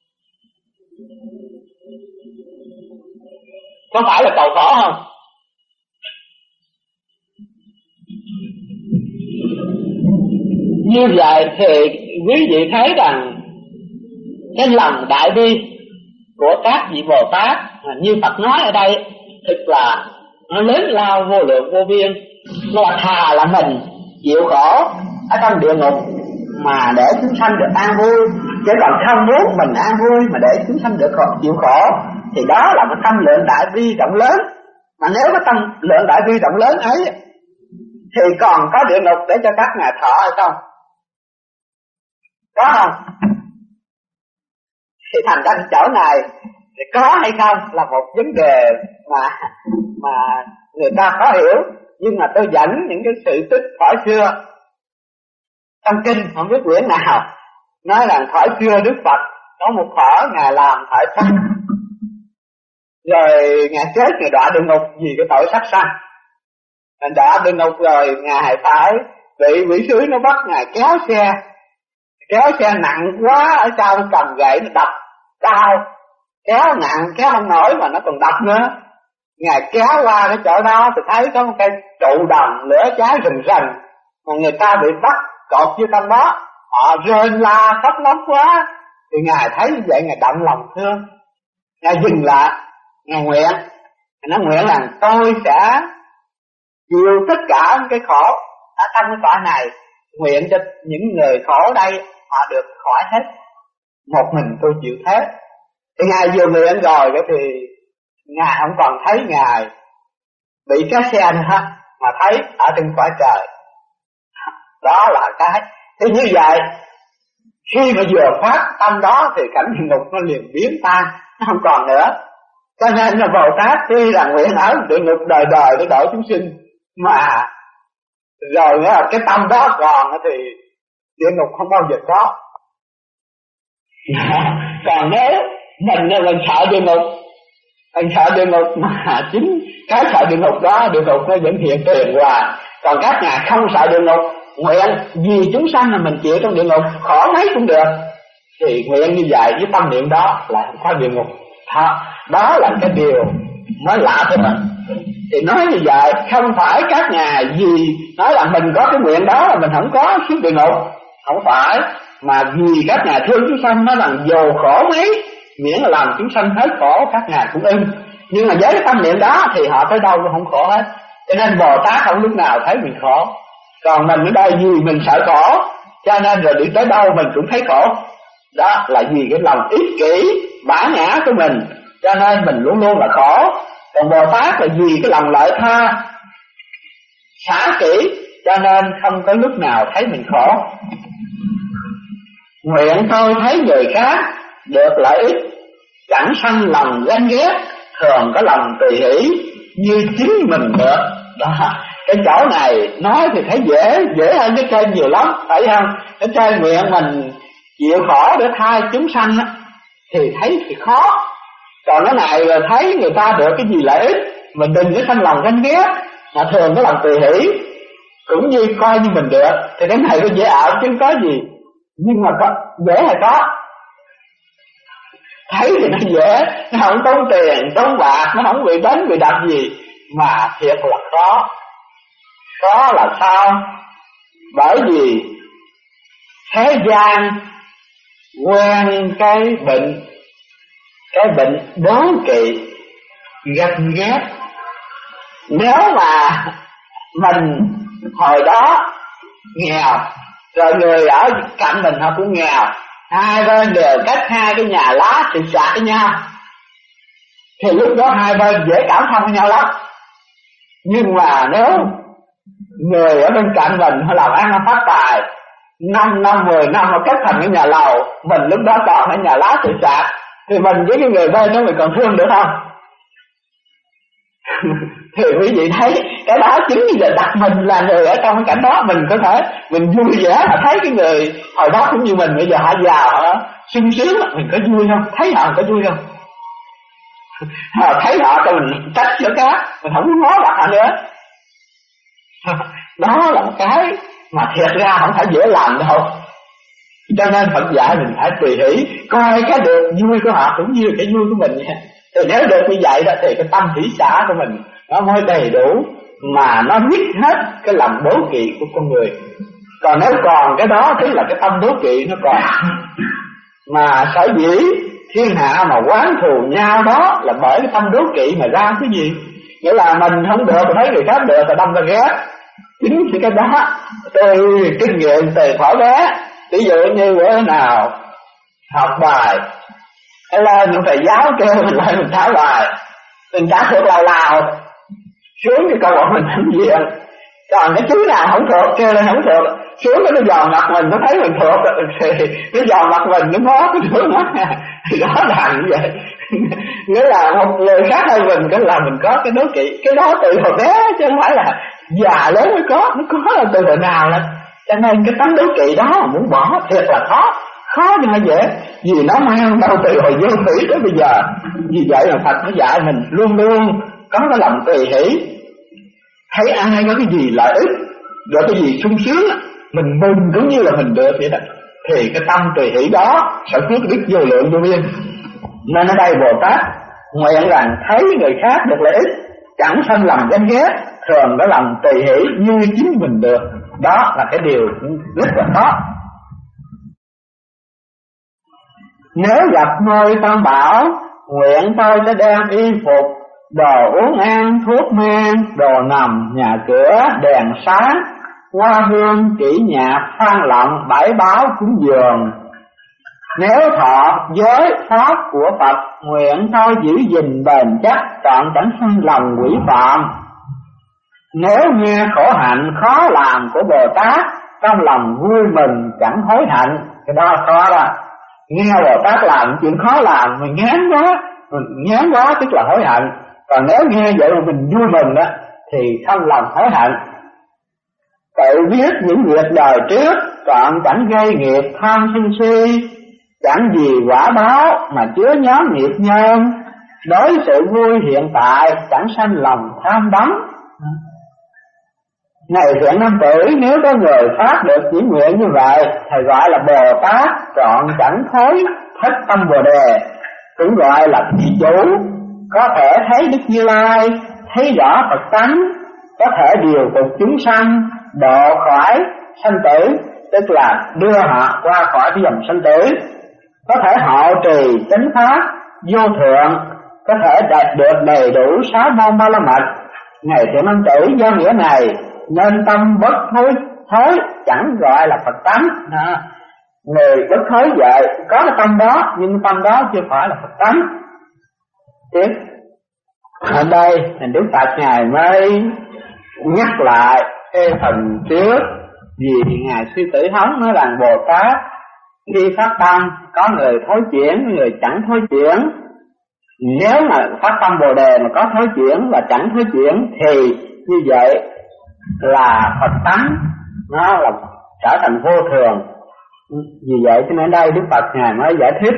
Có phải là cầu khổ không? Như vậy thì quý vị thấy rằng cái lòng đại bi của các vị Bồ Tát như Phật nói ở đây thực là nó lớn lao vô lượng vô biên. Nó là thà là mình chịu khổ ở trong địa ngục mà để chúng sanh được an vui, chứ còn không muốn mình an vui mà để chúng sanh được chịu khổ thì đó là một tâm lượng đại bi rộng lớn. Mà nếu có tâm lượng đại bi rộng lớn ấy thì còn có địa ngục để cho các ngài thọ hay không? Có không? Thì thành ra chỗ này thì có hay không là một vấn đề mà người ta khó hiểu. Nhưng mà tôi dẫn những cái sự tích thuở xưa trong kinh, không biết quyển nào, nói rằng thuở xưa Đức Phật có một thuở ngài làm thợ săn, rồi ngài chết, ngài đọa địa ngục vì cái tội sát sanh. Ngài đọa địa ngục rồi ngài phải bị quỷ sứ nó bắt ngài kéo xe nặng quá, ở sau cầm gậy nó đập đau, kéo nặng kéo không nổi mà nó còn đập nữa. Ngài kéo qua cái chỗ đó thì thấy có một cây trụ đồng lửa cháy rừng rừng, mà người ta bị bắt cột dưới trong đó, họ rên la khóc lóc quá. Thì ngài thấy như vậy ngài động lòng thương, ngài dừng lại, ngài nguyện, ngài nói nguyện là tôi sẽ chịu tất cả cái khổ ở trong cái cõi này, nguyện cho những người khổ đây họ được khỏi hết, một mình tôi chịu thế. Thì ngài vừa nguyện rồi thì ngài không còn thấy ngài bị cái xe nữa, mà thấy ở trên cõi trời. Đó là cái. Thì như vậy khi mà vừa phát tâm đó thì cảnh địa ngục nó liền biến tan, nó không còn nữa. Cho nên là Bồ Tát tuy là nguyện ở địa ngục đời đời để độ chúng sinh, mà rồi cái tâm đó còn thì địa ngục không bao giờ có. Còn nếu mình sợ địa ngục, mình sợ địa ngục mà chính cái sợ địa ngục đó, địa ngục nó vẫn hiện tiền hoài. Còn các ngài không sợ địa ngục, nguyện vì chúng sanh là mình chịu trong địa ngục, khổ mấy cũng được, thì nguyện như vậy với tâm niệm đó là không có địa ngục. Đó là cái điều mới lạ thế mình. Thì nói như vậy không phải các ngài vì nói là mình có cái nguyện đó là mình không có xuống địa ngục, không phải, mà vì các ngài thương chúng sanh, nói rằng dù khổ mấy miễn là làm chúng sanh hết khổ các ngài cũng ưng. Nhưng mà với cái tâm niệm đó thì họ tới đâu cũng không khổ hết. Cho nên Bồ Tát không lúc nào thấy mình khổ. Còn mình ở đây vì mình sợ khổ, cho nên rồi đi tới đâu mình cũng thấy khổ. Đó là vì cái lòng ích kỷ bả ngã của mình, cho nên mình luôn luôn là khổ. Còn Bồ Tát là vì cái lòng lợi tha xả kỹ, cho nên không có lúc nào thấy mình khổ. Nguyện tôi thấy người khác được lợi ích, chẳng sanh lòng ganh ghét, thường có lòng tùy hỷ như chính mình được. Đó, cái chỗ này nói thì thấy dễ hơn cái trên nhiều lắm, phải không? Cái trên nguyện mình chịu khổ để thay chúng sanh á, thì thấy thì khó. Còn cái này là thấy người ta được cái gì lợi ích, mình đừng có sanh lòng ganh ghét, mà thường có lòng tùy hỷ, cũng như coi như mình được. Thì cái này nó dễ ảo chứ có gì. Nhưng mà có dễ hay có, thấy thì nó dễ, nó không tốn tiền tốn bạc, nó không bị đánh bị đập gì, mà thiệt là khó. Khó là sao? Bởi vì thế gian quen cái bệnh đố kỵ ganh ghét. Nếu mà mình hồi đó nghèo, rồi người ở cạnh mình họ cũng nghèo, hai bên đều cách hai cái nhà lá xịt xạc với nhau, thì lúc đó hai bên dễ cảm thông với nhau lắm. Nhưng mà nếu người ở bên cạnh mình họ làm ăn phát tài 5 năm 10 năm họ kết thành cái nhà lầu, mình lúc đó còn cái nhà lá xịt xạc, thì mình với cái người bên đó mình còn thương được không? Thì quý vị thấy cái đó chính là đặt mình là người ở trong cái cảnh đó, mình có thể mình vui vẻ là thấy cái người hồi đó cũng như mình, bây giờ họ giàu họ sung sướng, mình có vui không? Thấy họ có vui không? Thấy họ cho mình trách chỗ khác, mình không muốn nói đặt họ nữa. Đó là một cái mà thiệt ra không phải dễ làm đâu. Cho nên Phật dạy mình phải tùy hỷ, coi cái được vui của họ cũng như cái vui của mình nha. Thì nếu được như vậy đó thì cái tâm hỷ xả của mình nó mới đầy đủ, mà nó dứt hết cái lòng đố kỵ của con người. Còn nếu còn cái đó tức là cái tâm đố kỵ nó còn. Mà sở dĩ thiên hạ mà oán thù nhau đó là bởi cái tâm đố kỵ mà ra cái gì. Nghĩa là mình không được, thấy người khác được là đâm ra ghét. Chính vì cái đó tôi kinh nghiệm từ thuở bé. Ví dụ như bữa nào học bài lên thầy giáo kêu mình lại mình trả bài, mình trả thuộc lào xuống cái câu hỏi mình không diện. Còn cái chú nào không thuộc kêu lên không thuộc, xuống cái nó dòm mặt mình, nó thấy mình thuộc thì nó dòm mặt mình, nó ngó cái chỗ nó. Thì đó là như vậy. Nghĩa là một người khác hơn mình cái là mình có cái đố kỵ. Cái đó từ hồi bé chứ không phải là già lớn mới có, nó có là từ hồi nào đó. Cho nên cái tánh đố kỵ đó muốn bỏ thiệt là khó nhưng mà dễ, vì nó mang đâu từ hồi vô thủy tới bây giờ. Vì vậy mà Phật nó dạy mình luôn luôn có cái lòng tùy hỷ. Thấy ai có cái gì lợi ích, rồi cái gì sung sướng, mình mừng cũng như là mình được vậy đó. Thì cái tâm tùy hỷ đó sẽ phước đức vô lượng vô biên. Nên ở đây Bồ Tát nguyện rằng thấy người khác được lợi ích, chẳng sanh lòng ganh ghét, thường có lòng tùy hỷ như chính mình được. Đó là cái điều rất là khó. Nếu gặp nơi tam bảo, nguyện tôi sẽ đem y phục, đồ uống ăn, thuốc men, đồ nằm, nhà cửa, đèn sáng, hoa hương, kỹ nhạc, phan lọng, bãi báo, cúng dường. Nếu thọ giới pháp của Phật, nguyện thôi giữ gìn bền chắc, trọn chẳng sinh lòng quỷ phạm. Nếu nghe khổ hạnh khó làm của Bồ Tát, trong lòng vui mừng chẳng hối hận. Cái đó khó đó. Nghe Bồ Tát làm chuyện khó làm, mình ngán quá tức là hối hận. Còn nếu nghe vậy mà mình vui mừng đó thì không lòng hối hận. Tự biết những việc đời trước, trọn chẳng gây nghiệp tham sân si, chẳng vì quả báo mà chứa nhóm nghiệp nhân. Đối sự vui hiện tại, chẳng sanh lòng tham đắm. Này thiện nam tử, nếu có người phát được chỉ nguyện như vậy, thầy gọi là Bồ Tát trọn chẳng thối thất tâm Bồ Đề, cũng gọi là thị chủ, có thể thấy Đức Như Lai, thấy rõ Phật tánh, có thể điều phục chúng sanh, độ khỏi sanh tử, tức là đưa họ qua khỏi cái dòng sanh tử, có thể hộ trì chánh pháp vô thượng, có thể đạt được đầy đủ 6 môn ba la mật. Này thiện nam tử, do nghĩa này nên tâm bất thối chẳng gọi là Phật tánh. Người bất thối vậy có cái tâm đó, nhưng tâm đó chưa phải là Phật tánh. Tiếp ở đây Đức Phật Ngài mới nhắc lại cái phần trước. Vì Ngài Sư Tử Hống nói rằng Bồ Tát khi phát tâm có người thối chuyển, người chẳng thối chuyển. Nếu mà phát tâm Bồ Đề mà có thối chuyển và chẳng thối chuyển thì như vậy là Phật tánh, nó là trở thành vô thường. Vì vậy cho nên đây Đức Phật Ngài mới giải thích: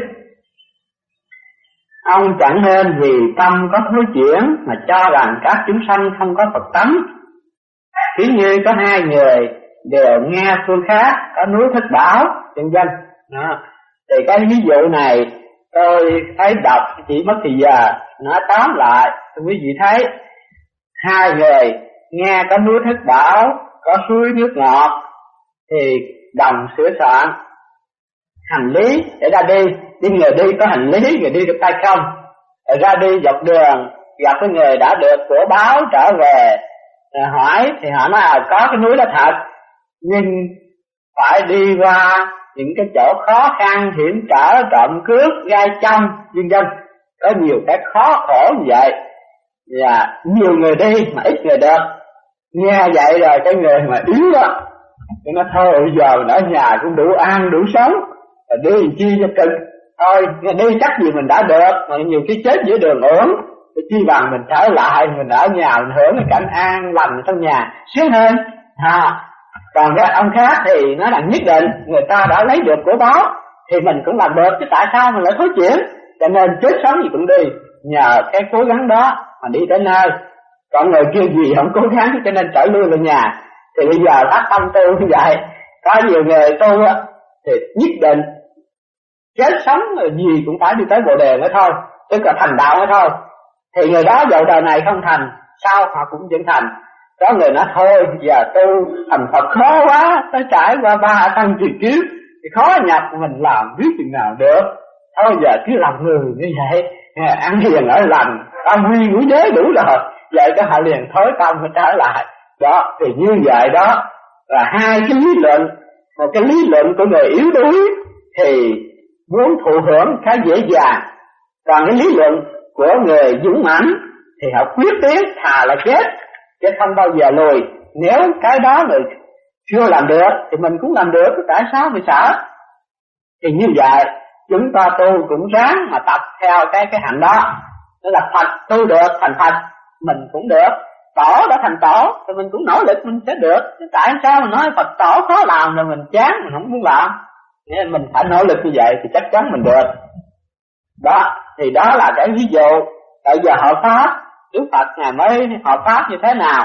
ông chẳng nên vì tâm có thối chuyển mà cho rằng các chúng sanh không có Phật tánh. Ví như có hai người đều nghe phương khác, có núi Thất Bảo vân vân. Thì cái ví dụ này tôi thấy đọc chỉ mất thời giờ, nói tóm lại quý vị thấy hai người nghe có núi Thất Bảo, có suối nước ngọt thì đồng sửa soạn hành lý để ra đi. Nhưng người đi có hành lý, người đi được tay không. Rồi ra đi dọc đường gặp cái người đã được của báo trở về, hỏi thì họ nói có cái núi đó thật, nhưng phải đi qua những cái chỗ khó khăn hiểm trở, trộm cướp, gai châm vân vân. Có nhiều cái khó khổ như vậy, và nhiều người đi mà ít người được. Nghe vậy rồi cái người mà yếu đó thì nó thôi bây giờ mình ở nhà cũng đủ ăn đủ sống, rồi đi chi cho cực. Thôi đi chắc gì mình đã được, mà nhiều khi chết giữa đường uổng, thì chi bằng mình trở lại, mình ở nhà mình hưởng cái cảnh an lành trong nhà sướng hơn. Còn cái ông khác thì nó là nhất định người ta đã lấy được của báo thì mình cũng làm được, chứ tại sao mình lại thối chuyển. Cho nên chết sống gì cũng đi, nhờ cái cố gắng đó mà đi đến nơi. Còn người kia gì không cố gắng cho nên trở lui về nhà. Thì bây giờ phát tâm tu như vậy, có nhiều người tu thì nhất định chết sống gì cũng phải đi tới Bồ Đề mới thôi, tức là thành đạo mới thôi. Thì người đó dầu đời này không thành, sau họ cũng vẫn thành. Có người nói thôi giờ tu thành Phật khó quá, phải trải qua 3 tăng kỳ kiếp thì khó nhập, mình làm biết chừng nào được. Thôi giờ cứ làm người như vậy, ăn hiền ở lành, tâm huy ngũ giới đủ rồi, vậy cái họ liền thối tâm mới trở lại. Đó thì như vậy đó là hai cái lý luận. Một cái lý luận của người yếu đuối thì muốn thụ hưởng khá dễ dàng, còn cái lý luận của người dũng mãnh thì họ quyết tiến thà là chết chứ không bao giờ lùi. Nếu cái đó người chưa làm được thì mình cũng làm được, tại sao phải sợ? Thì như vậy chúng ta tu cũng ráng mà tập theo cái hạnh đó. Tức là Phật tu được thành Phật, mình cũng được. Tổ đã thành tổ thì mình cũng nỗ lực mình sẽ được. Chứ tại sao mình nói Phật tổ khó làm rồi mình chán, mình không muốn làm? Nên mình phải nỗ lực như vậy thì chắc chắn mình được. Đó, thì đó là cái ví dụ. Bây giờ họ Pháp, Đức Phật Ngài mới họ Pháp như thế nào?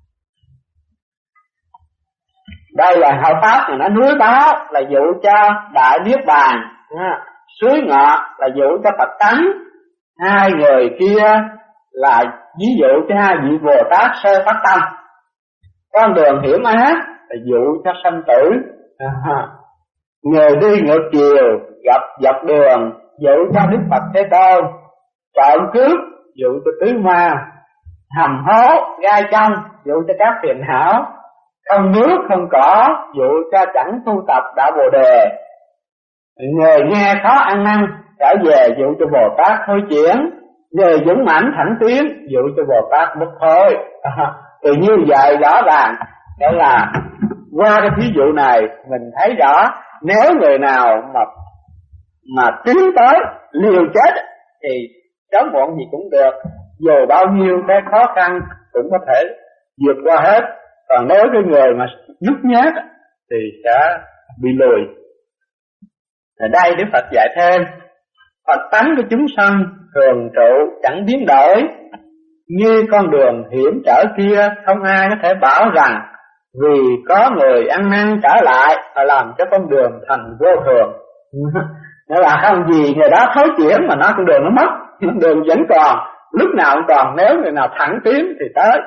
Đây là họ Pháp mà nó núi báo là dụ cho Đại Niết Bàn, suối ngọ là dụ cho Phật tánh, hai người kia là ví dụ cho hai vị Bồ Tát sơ phát tâm. Con đường hiểm ác là dụ cho sanh tử, người đi ngược chiều gặp dọc đường dụ cho Đức Phật Thế Tôn, trộm cướp dụ cho tứ ma, hầm hố gai trong dụ cho các phiền não, không nước không cỏ dụ cho chẳng tu tập đạo Bồ Đề, người nghe khó ăn năn trở về dụ cho Bồ Tát thôi chuyển, người dũng mãnh thẳng tiến dụ cho Bồ Tát bất thôi. Thì như vậy rõ ràng đó là qua cái ví dụ này mình thấy rõ nếu người nào mà tiến tới liều chết thì sớm muộn gì cũng được, dù bao nhiêu cái khó khăn cũng có thể vượt qua hết. Còn nếu cái người mà nhút nhát thì sẽ bị lùi. Ở đây Đức Phật dạy thêm, Phật tánh của chúng sanh thường trụ chẳng biến đổi, như con đường hiểm trở kia không ai có thể bảo rằng vì có người ăn năn trở lại và làm cho con đường thành vô thường. Nghĩa là không gì người đó thối chuyển mà nó con đường nó mất, đường vẫn còn, lúc nào cũng còn, nếu người nào thẳng tiến thì tới.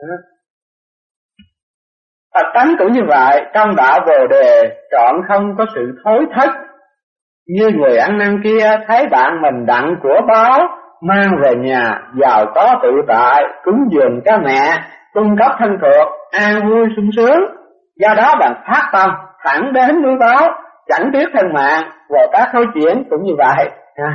Phật tánh cũng như vậy, trong đạo Bồ Đề trọn không có sự thối thất. Như người ăn năn kia thấy bạn mình đặng của báo, mang về nhà giàu có tự tại, cúng dường cha mẹ, cung cấp thân thuộc, an vui sung sướng. Do đó bạn phát tâm thẳng đến núi báo, chẳng tiếc thân mạng. Bồ Tát thối chuyển cũng như vậy.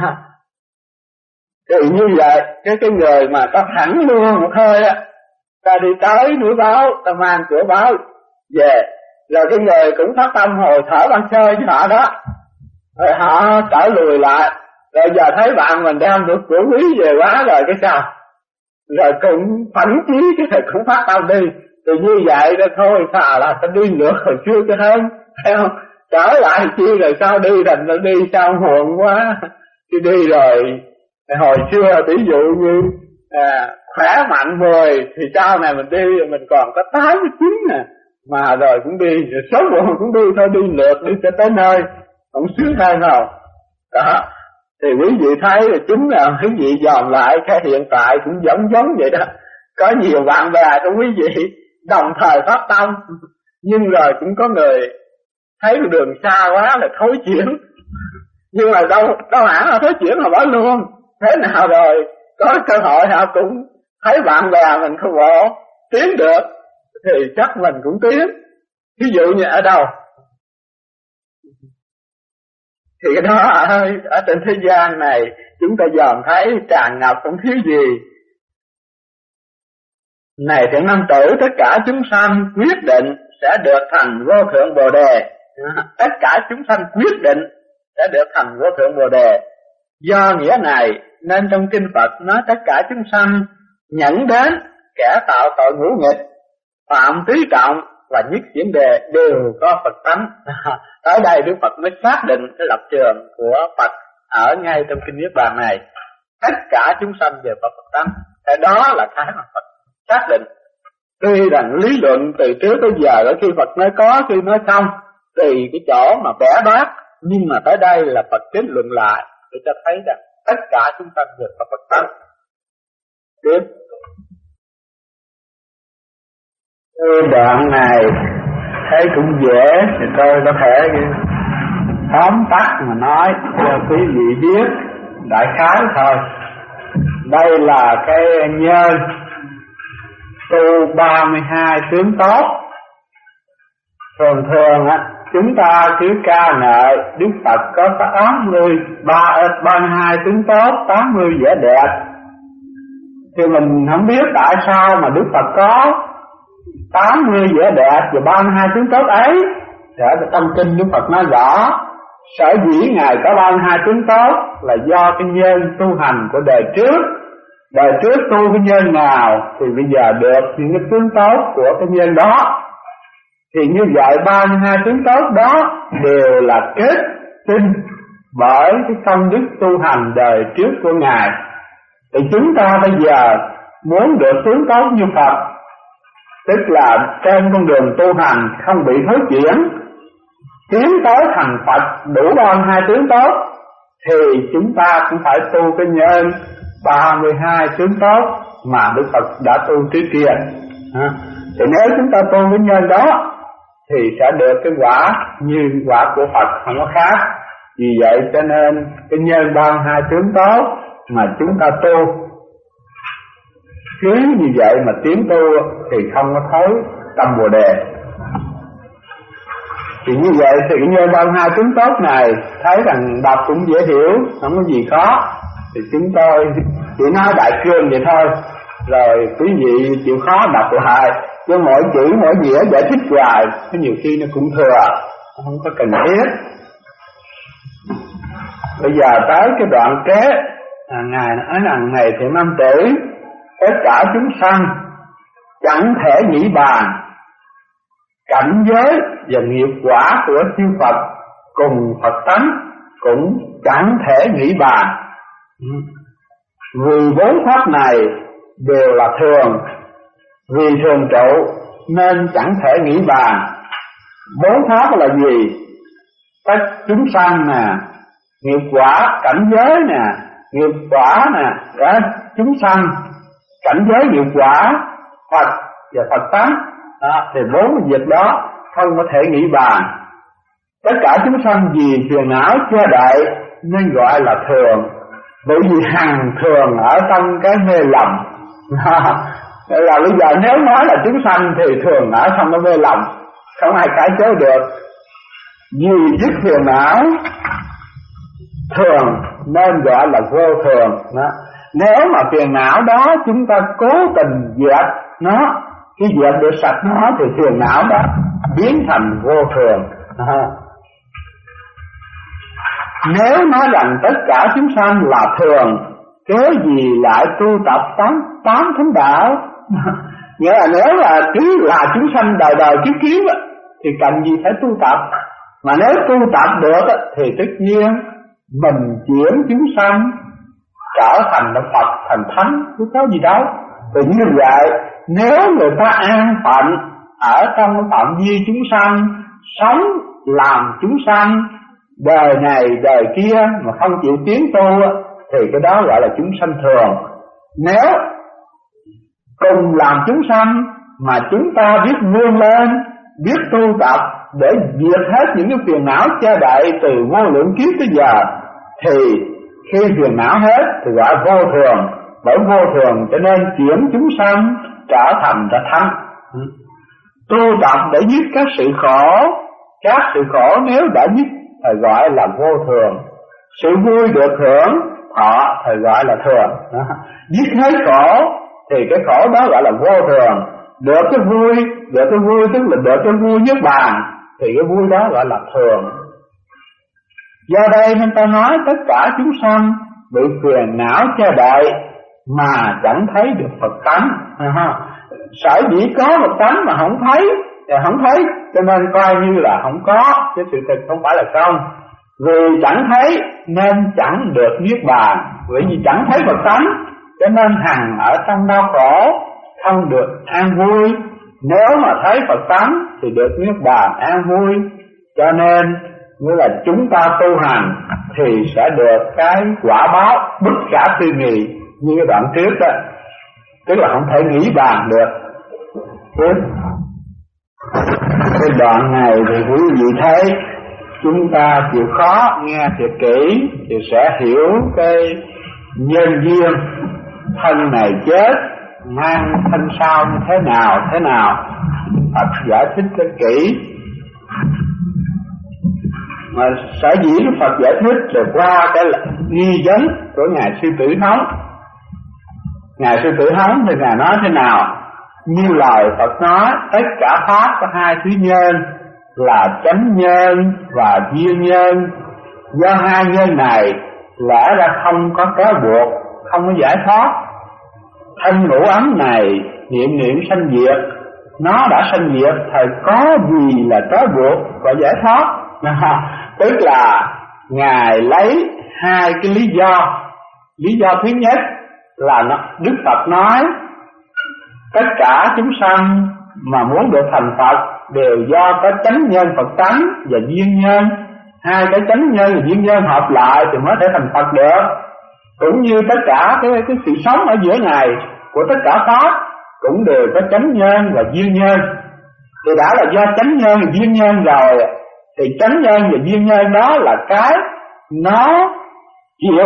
Thì như vậy cái người mà ta thẳng luôn một hơi á, ta đi tới núi báo, ta mang cửa báo về, rồi cái người cũng phát tâm hồi thở ban sơ với họ đó, rồi họ trở lùi lại, rồi giờ thấy bạn mình đem được của quý về quá rồi cái sao, rồi cũng phẫn chí cái này cũng phát tâm đi. Thì như vậy đó thôi, thà là ta đi nữa hồi chưa cho hơn, thấy không? Trở lại chi rồi sao đi, thành nó đi sao muộn quá. Khi đi rồi hồi xưa ví dụ như khỏe mạnh 10 thì sau này mình đi mình còn có 89 nè, mà rồi cũng đi, rồi sớm muộn cũng đi thôi, đi lượt đi cho tới nơi, không sướng hơn nào. Đó, thì quý vị thấy là chính là quý vị dòm lại cái hiện tại cũng giống vậy đó. Có nhiều bạn bè của quý vị đồng thời phát tâm, nhưng rồi cũng có người thấy đường xa quá là thối chuyển. Nhưng mà đâu hẳn là thối chuyển mà bỏ luôn. Thế nào rồi có cơ hội họ cũng thấy bạn bè mình không ổn, tiến được thì chắc mình cũng tiến. Ví dụ như ở đâu thì cái đó ở trên thế gian này chúng ta dòm thấy tràn ngập không thiếu gì. Này thiện nam tử, tất cả chúng sanh quyết định sẽ được thành vô thượng Bồ Đề. Tất cả chúng sanh quyết định sẽ được thành vô thượng Bồ Đề. Do nghĩa này nên trong kinh Phật nói tất cả chúng sanh nhẫn đến kẻ tạo tội ngũ nghịch, phạm tứ trọng và nhất chuyển đề đều có Phật tánh. Tới đây Đức Phật mới xác định cái lập trường của Phật ở ngay trong kinh Niết Bàn này. Tất cả chúng sanh đều có Phật tánh. Cái đó là cái mà Phật xác định. Tuy rằng lý luận từ trước tới giờ ở khi Phật nói có, khi nói không, tùy cái chỗ mà bẻ bát, nhưng mà tới đây là Phật kết luận lại để cho thấy rằng tất cả chúng sanh đều có Phật tánh. Tiếp Đoạn này thấy cũng dễ thì tôi có thể tóm tắt mà nói cho quý vị biết đại khái thôi. Đây là cái nhân tu 32 tướng tốt. Thường thường á chúng ta cứ ca ngợi Đức Phật có 32 tướng tốt, 80 vẻ đẹp. Thì mình không biết tại sao mà Đức Phật có 80 vẻ đẹp và 32 tướng tốt ấy. Ở trong kinh Đức Phật nói rõ, sở dĩ Ngài có 32 tướng tốt là do cái nhân tu hành của đời trước. Đời trước tu cái nhân nào thì bây giờ được những cái tướng tốt của cái nhân đó. Thì như vậy 32 tướng tốt đó đều là kết tinh bởi cái công đức tu hành đời trước của Ngài. Thì chúng ta bây giờ muốn được tướng tốt như Phật, tức là trên con đường tu hành không bị thối chuyển, tiến tới thành Phật đủ 32 tướng tốt, thì chúng ta cũng phải tu cái nhân 32 tướng tốt mà Đức Phật đã tu trước kia. Thì nếu chúng ta tu cái nhân đó thì sẽ được cái quả như quả của Phật, không có khác. Vì vậy cho nên cái nhân 32 tướng tốt mà chúng ta tu, cứ như vậy mà tiến tu thì không có thối tâm Bồ Đề. Thì như vậy thì cái nhân 32 tướng tốt này thấy rằng đọc cũng dễ hiểu, không có gì khó. Thì chúng tôi chỉ nói đại cương vậy thôi, rồi quý vị chịu khó đọc lại, chứ mỗi chữ mỗi nghĩa giải thích hoài có nhiều khi nó cũng thừa, không có cần thiết. Bây giờ tới cái đoạn kế, Ngài nói rằng này Thiện Nam Tử, tất cả chúng sanh chẳng thể nghĩ bàn, cảnh giới và nghiệp quả của chư Phật cùng Phật tánh cũng chẳng thể nghĩ bàn. Vì bốn pháp này đều là thường, vì thường trụ nên chẳng thể nghĩ bàn. Bốn pháp là gì? Tất chúng sanh nè, nghiệp quả, cảnh giới nè, nghiệp quả nè, đó, chúng sanh, cảnh giới, nghiệp quả, Phật và Phật tánh đó, thì bốn cái việc đó không có thể nghĩ bàn. Tất cả chúng sanh vì phiền não che đậy nên gọi là thường, bởi vì hằng thường ở trong cái mê lầm. Là bây giờ nếu nói là chúng sanh thì thường ở trong cái mê lầm, không ai cãi chối được. Vì dứt phiền não thường nên gọi là vô thường đó. Nếu mà phiền não đó chúng ta cố tình dẹp nó, cái dẹp được sạch nó thì phiền não đó biến thành vô thường. Nếu nói rằng tất cả chúng sanh là thường, cớ gì lại tu tập tám thánh đạo? Nghĩa là nếu là cứ là chúng sanh đời đời kiếp kiếp thì cần gì phải tu tập. Mà nếu tu tập được thì tất nhiên mình chuyển chúng sanh trở thành Phật, thành Thánh, chứ có gì đâu. Vì như vậy, nếu người ta an phận ở trong phạm vi chúng sanh, sống làm chúng sanh đời này đời kia mà không chịu tiến tu thì cái đó gọi là chúng sanh thường. Nếu cùng làm chúng sanh mà chúng ta biết vươn lên, biết tu tập để diệt hết những cái phiền não che đậy từ vô lượng kiếp tới giờ, thì khi phiền não hết thì gọi vô thường. Bởi vô thường cho nên chuyển chúng sanh trở thành ra thánh. Tu tập để dứt các sự khổ, các sự khổ nếu đã dứt thì gọi là vô thường. Sự vui được hưởng thọ thì gọi là thường. Dứt hết khổ thì cái khổ đó gọi là vô thường. Được cái vui tức là được cái vui nhất bàn, thì cái vui đó gọi là thường. Do đây nên ta nói tất cả chúng sanh bị phiền não che đậy mà chẳng thấy được Phật tánh. Sở dĩ có Phật tánh mà không thấy, cho nên coi như là không có, chứ sự thực không phải là không. Vì chẳng thấy nên chẳng được niết bàn, vì chẳng thấy Phật tánh cho nên hằng ở trong đau khổ, không được an vui. Nếu mà thấy Phật tánh thì được niết bàn an vui. Cho nên như là chúng ta tu hành thì sẽ được cái quả báo bất khả tư nghị như cái đoạn trước đó, tức là không thể nghĩ bàn được. cái đoạn này thì quý vị thấy chúng ta chịu khó nghe thiệt kỹ thì sẽ hiểu cái nhân duyên thân này chết mang thân sau như thế nào Phật giải thích rất kỹ. Mà sở dĩ Đức Phật giải thích là qua cái nghi vấn của Ngài Sư Tử Hống. Ngài Sư Tử Hống thì Ngài nói thế nào? Như lời Phật nói, tất cả pháp có hai thứ nhân là chánh nhân và duyên nhân. Do hai nhân này lẽ ra không có trói buộc, không có giải thoát. Thân ngũ ấm này niệm sanh diệt, nó đã sanh diệt thì có gì là trói buộc và giải thoát? Tức là Ngài lấy hai cái lý do. Lý do thứ nhất là Đức Phật nói tất cả chúng sanh mà muốn được thành Phật đều do có chánh nhân Phật tánh và duyên nhân. Hai cái chánh nhân và duyên nhân hợp lại thì mới thể thành Phật được. Cũng như tất cả cái sự sống ở giữa này của tất cả pháp cũng đều có chánh nhân và duyên nhân. Thì đã là do chánh nhân và duyên nhân rồi, thì chánh nhân và duyên nhân đó là cái nó chịu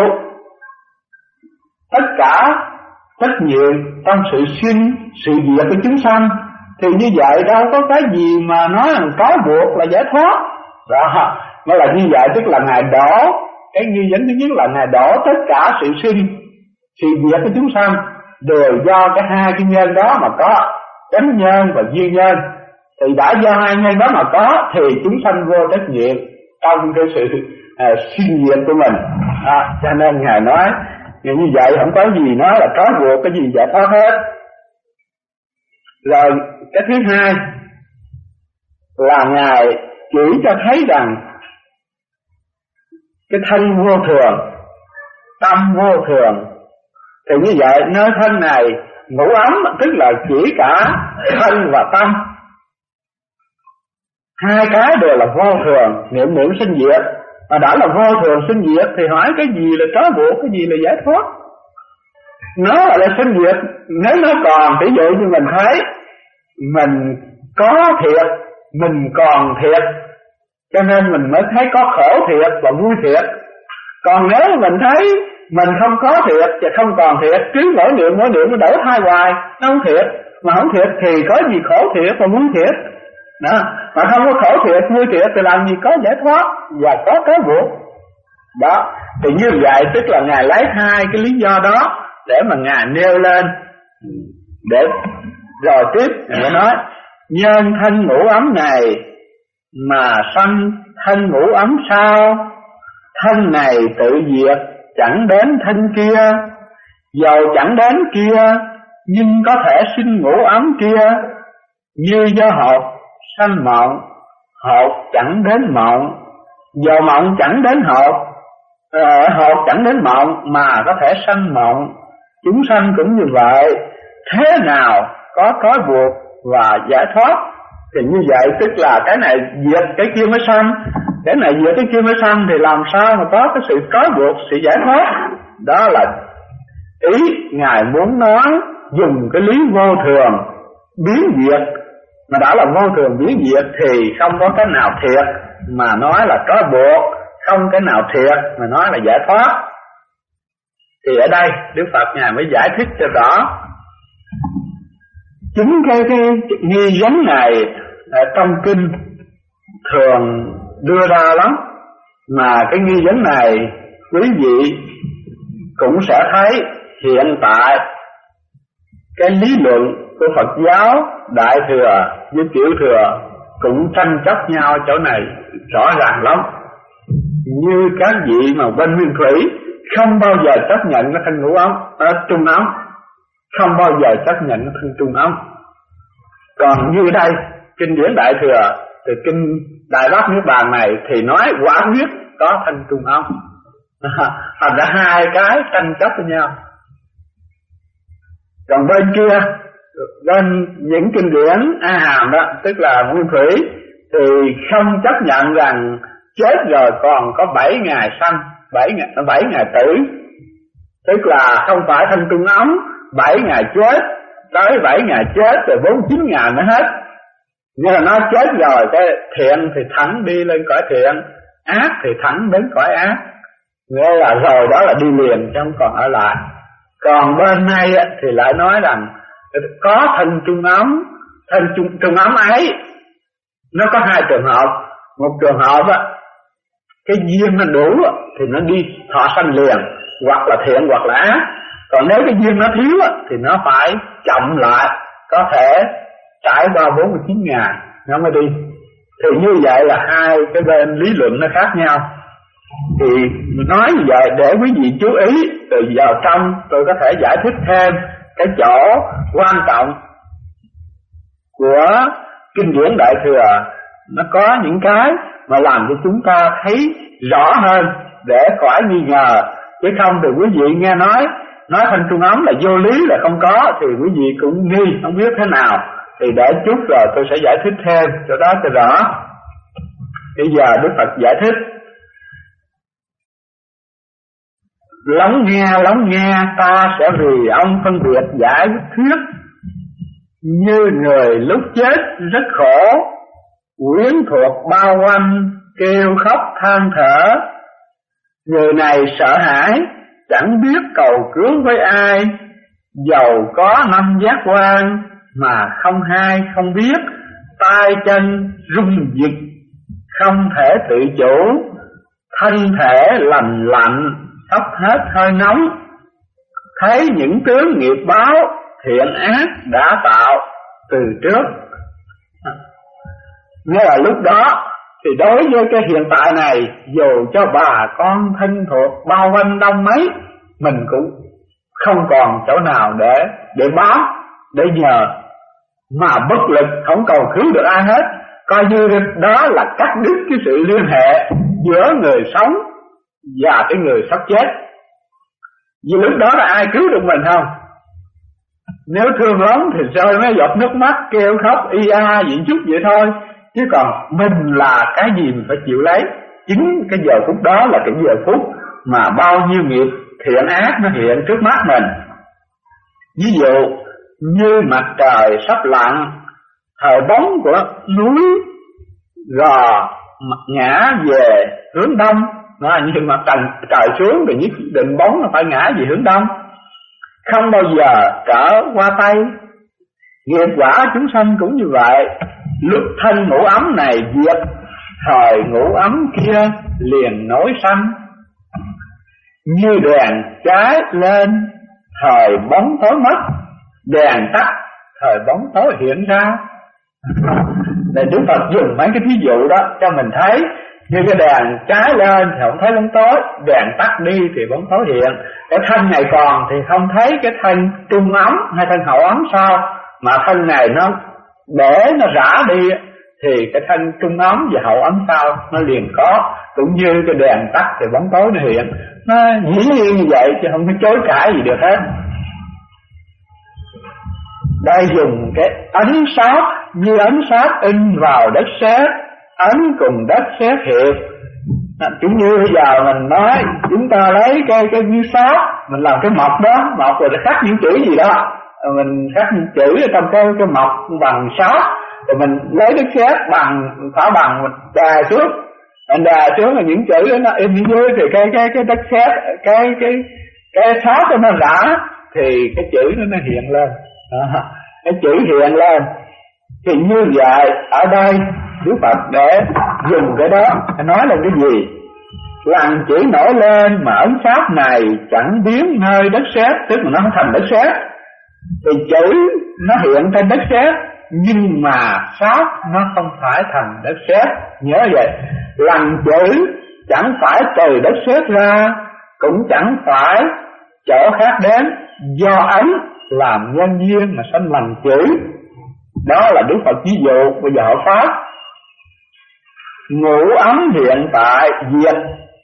tất cả trách nhiệm trong sự sinh sự diệt của chúng sanh. Thì như vậy đâu có cái gì mà nói rằng có buộc là giải thoát. Đó, nó là như vậy, tức là Ngài đổ cái nghi vấn thứ nhất là Ngài đổ tất cả sự sinh sự diệt của chúng sanh đều do cái hai cái nhân đó mà có, chánh nhân và duyên nhân. Thì đã do hai nhân đó mà có thì chúng sanh vô trách nhiệm trong cái sự sinh diệt của mình. Cho nên Ngài nói như vậy không có gì nói là trói buộc, cái gì giải thoát hết. Rồi cái thứ hai là Ngài chỉ cho thấy rằng cái thân vô thường, tâm vô thường. Thì như vậy nơi thân này ngũ ấm tức là chỉ cả thân và tâm, hai cái đều là vô thường, niệm sinh diệt. Mà đã là vô thường sinh diệt thì hỏi cái gì là trói buộc, cái gì là giải thoát? Nó là sinh diệt. Nếu nó còn, ví dụ như mình thấy mình có thiệt, mình còn thiệt, cho nên mình mới thấy có khổ thiệt và vui thiệt. Còn nếu mình thấy mình không có thiệt và không còn thiệt, cứ mỗi niệm nó đổi thay hoài, nó không thiệt. Mà không thiệt thì có gì khổ thiệt và vui thiệt đó. Mà không có khổ thiệt, vui thiệt thì làm gì có giải thoát và có cái buộc đó. Thì như vậy tức là Ngài lấy hai cái lý do đó để mà Ngài nêu lên, để rồi tiếp Ngài nói nhân thân ngũ ấm này mà sanh thân ngũ ấm sau, thân này tự diệt chẳng đến thân kia, dầu chẳng đến kia nhưng có thể sinh ngũ ấm kia. Như do hột sanh mộng, hột chẳng đến mộng, dầu mộng chẳng đến hột, hột chẳng đến mộng mà có thể sanh mộng. Chúng sanh cũng như vậy, thế nào có trói buộc và giải thoát? Thì như vậy tức là cái này diệt cái kia mới sanh, cái này diệt cái kia mới sanh, thì làm sao mà có cái sự trói buộc, sự giải thoát? Đó là ý Ngài muốn nói, dùng cái lý vô thường biến diệt. Mà đã là vô thường biến diệt thì không có cái nào thiệt mà nói là trói buộc, không cái nào thiệt mà nói là giải thoát. Thì ở đây Đức Phật Ngài mới giải thích cho rõ. Chính cái nghi vấn này trong kinh thường đưa ra lắm, mà cái nghi vấn này quý vị cũng sẽ thấy hiện tại cái lý luận của Phật giáo Đại Thừa với Tiểu Thừa cũng tranh chấp nhau chỗ này rõ ràng lắm. Như các vị mà bên Nguyên Thủy không bao giờ chấp nhận cái thân ngũ ấm, trung ấm, không bao giờ chấp nhận cái thân trung ấm. Còn như đây kinh điển Đại Thừa thì kinh Đại Bát Niết Bàn này thì nói quả quyết có thân trung ấm. Thành ra hai cái tranh chấp với nhau. Còn bên kia, bên những kinh điển A Hàm đó, tức là Nguyên Thủy, thì không chấp nhận rằng chết rồi còn có 7 ngày sanh, 7 ngày tử. Tức là không phải thân trung ấm 7 ngày chết, tới 7 ngày chết rồi 49 ngày mới hết. Nghĩa là nó chết rồi, cái thiện thì thẳng đi lên cõi thiện, ác thì thẳng đến cõi ác. Nghĩa là rồi đó là đi liền chứ không còn ở lại. Còn bên này thì lại nói rằng có thân trung ấm. Thân trung ấm ấy nó có hai trường hợp. Một trường hợp cái duyên nó đủ thì nó đi thọ sanh liền, hoặc là thiện hoặc là ác. Còn nếu cái duyên nó thiếu thì nó phải chậm lại, có thể trải qua 49 ngày nó mới đi. Thì như vậy là hai cái bên lý luận nó khác nhau. Thì nói như vậy để quý vị chú ý, từ vào trong tôi có thể giải thích thêm cái chỗ quan trọng của kinh điển Đại Thừa. Nó có những cái mà làm cho chúng ta thấy rõ hơn để khỏi nghi ngờ. Chứ không thì quý vị nghe nói thân trung ấm là vô lý, là không có, thì quý vị cũng nghi không biết thế nào. Thì để chút rồi tôi sẽ giải thích thêm cho đó cho rõ. Bây giờ Đức Phật giải thích. Lắng nghe ta sẽ vì ông phân biệt giải thuyết. Như người lúc chết rất khổ, quyến thuộc bao quanh, kêu khóc than thở. Người này sợ hãi, chẳng biết cầu cứu với ai, dầu có 5 giác quan mà không hay không biết, tay chân rung giật không thể tự chủ, thân thể lành lạnh sắp hết hơi nóng. Thấy những tướng nghiệp báo thiện ác đã tạo từ trước. Nghĩa là lúc đó thì đối với cái hiện tại này, dù cho bà con thân thuộc bao quanh đông mấy, mình cũng không còn chỗ nào để báo, để nhờ, mà bất lực không cầu cứu được ai hết. Coi như đó là cắt đứt cái sự liên hệ giữa người sống và cái người sắp chết. Vì lúc đó là ai cứu được mình không? Nếu thương lắm thì rơi mấy giọt nước mắt, kêu khóc y a gì chút vậy thôi. Chứ còn mình là cái gì mình phải chịu lấy. Chính cái giờ phút đó là cái giờ phút mà bao nhiêu nghiệp thiện ác nó hiện trước mắt mình. Ví dụ như mặt trời sắp lặn, thời bóng của núi gò ngã về hướng đông. Nó như mặt trời xuống thì nhất định bóng nó phải ngã về hướng đông, không bao giờ trở qua Tây. Nghiệp quả chúng sanh cũng như vậy. Lúc thân ngũ ấm này diệt, thời ngũ ấm kia liền nối sanh. Như đèn cháy lên, thời bóng tối mất, đèn tắt, thời bóng tối hiện ra. Để Đức Phật dùng mấy cái ví dụ đó cho mình thấy. Như cái đèn cháy lên thì không thấy bóng tối, đèn tắt đi thì bóng tối hiện. Cái thân này còn thì không thấy cái thân trung ấm hay thân hậu ấm sao, mà thân này nó để nó rã đi thì cái thân trung ấm và hậu ấm sao nó liền có. Cũng như cái đèn tắt thì bóng tối nó hiện. Nó dĩ nhiên như vậy chứ không có chối cãi gì được hết. Đây dùng cái ấn sát, như ấn sát in vào đất sét, ấn cùng đất sét hiện. Cũng như bây giờ mình nói chúng ta lấy cái như sát, mình làm cái mộc đó, mộc rồi khắc những chữ gì đó, mình khắc những chữ ở trong cái mộc bằng sát, rồi mình lấy đất sét bằng thả bằng mình đà xuống, mình đà xuống là những chữ đó nó in dưới thì cái đất sét cái sát cho nó rã thì cái chữ nó hiện lên. Cái chữ hiện lên thì như vậy. Ở đây Đức Phật để dùng cái đó nói là cái gì? Làm chữ nổi lên mà ấn sát này chẳng biến nơi đất sét, tức là nó không thành đất sét. Thì chữ nó hiện trên đất sét, nhưng mà sát nó không phải thành đất sét. Nhớ vậy, làm chữ chẳng phải từ đất sét ra, cũng chẳng phải chỗ khác đến, do ấn làm nhân duyên mà sanh lành chữ. Đó là Đức Phật ví dụ. Bây giờ họ Pháp ngũ ấm hiện tại diệt,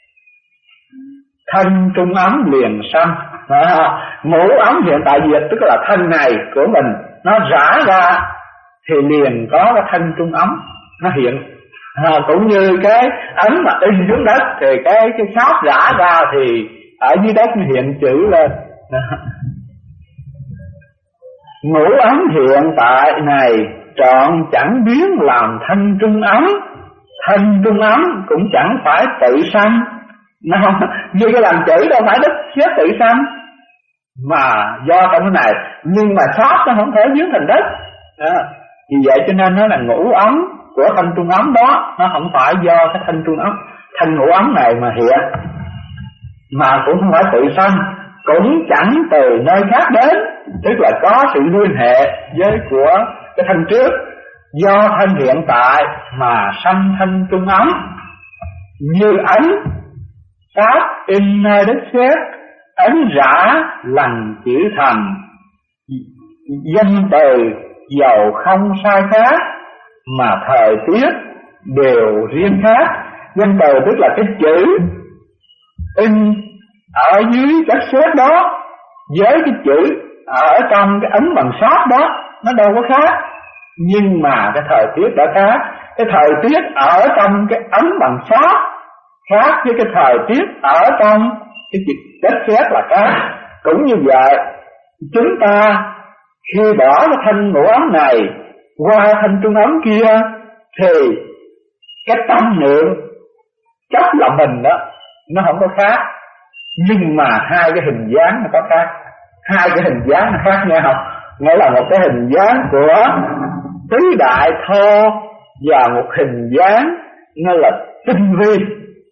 thân trung ấm liền sanh. Ngũ ấm hiện tại diệt tức là thân này của mình nó rã ra thì liền có cái thân trung ấm nó hiện. Cũng như cái ấn mà in xuống đất thì cái sát rã ra thì ở dưới đất nó hiện chữ lên. Ngũ ấm hiện tại này trọn chẳng biến làm thân trung ấm. Thân trung ấm cũng chẳng phải tự sanh. Như cái làm chữ đâu phải đất sét tự sanh, mà do trong cái này. Nhưng mà sót nó không thể biến thành đất. Vì vậy cho nên nó là ngũ ấm của thân trung ấm đó. Nó không phải do cái thân trung ấm, thân ngũ ấm này mà hiện, mà cũng không phải tự sanh, cũng chẳng từ nơi khác đến. Tức là có sự liên hệ với của cái thân trước. Do thân hiện tại mà sanh thân trung ấm. Như ấn sát in nơi đất sét, ấn rã lằn chữ thành. Danh từ dầu không sai khác, mà thời tiết đều riêng khác. Danh từ tức là cái chữ in ở dưới đất sét đó với cái chữ ở trong cái ấn bằng sáp đó nó đâu có khác. Nhưng mà cái thời tiết đã khác. Cái thời tiết ở trong cái ấn bằng sáp khác với cái thời tiết ở trong cái đất sét là khác. Cũng như vậy, chúng ta khi bỏ cái thân ngũ ấm này qua thân trung ấm kia thì cái tâm niệm chấp là mình đó nó không có khác. Nhưng mà hai cái hình dáng nó có khác. Hai cái hình dáng nó khác nhau. Nghĩa là một cái hình dáng của tứ đại thô và một hình dáng nó là tinh vi.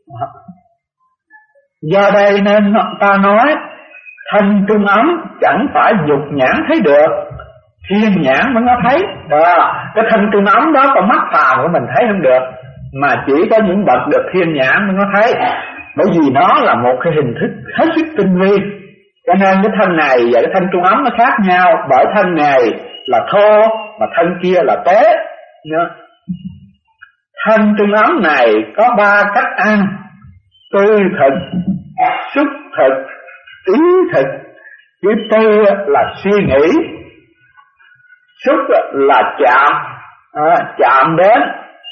Do đây nên ta nói thân trung ấm chẳng phải dục nhãn thấy được, thiên nhãn mới có thấy. Cái thân trung ấm đó con mắt phàm của mình thấy không được, mà chỉ có những bậc được thiên nhãn mới có thấy. Bởi vì nó là một cái hình thức hết sức tinh vi. Cho nên cái thân này và cái thân trung ấm nó khác nhau. Bởi thân này là thô mà thân kia là tế. Thân trung ấm này có 3 cách ăn: tư thực, xúc thực, ý thực. Cái tư là suy nghĩ, xúc là chạm đến,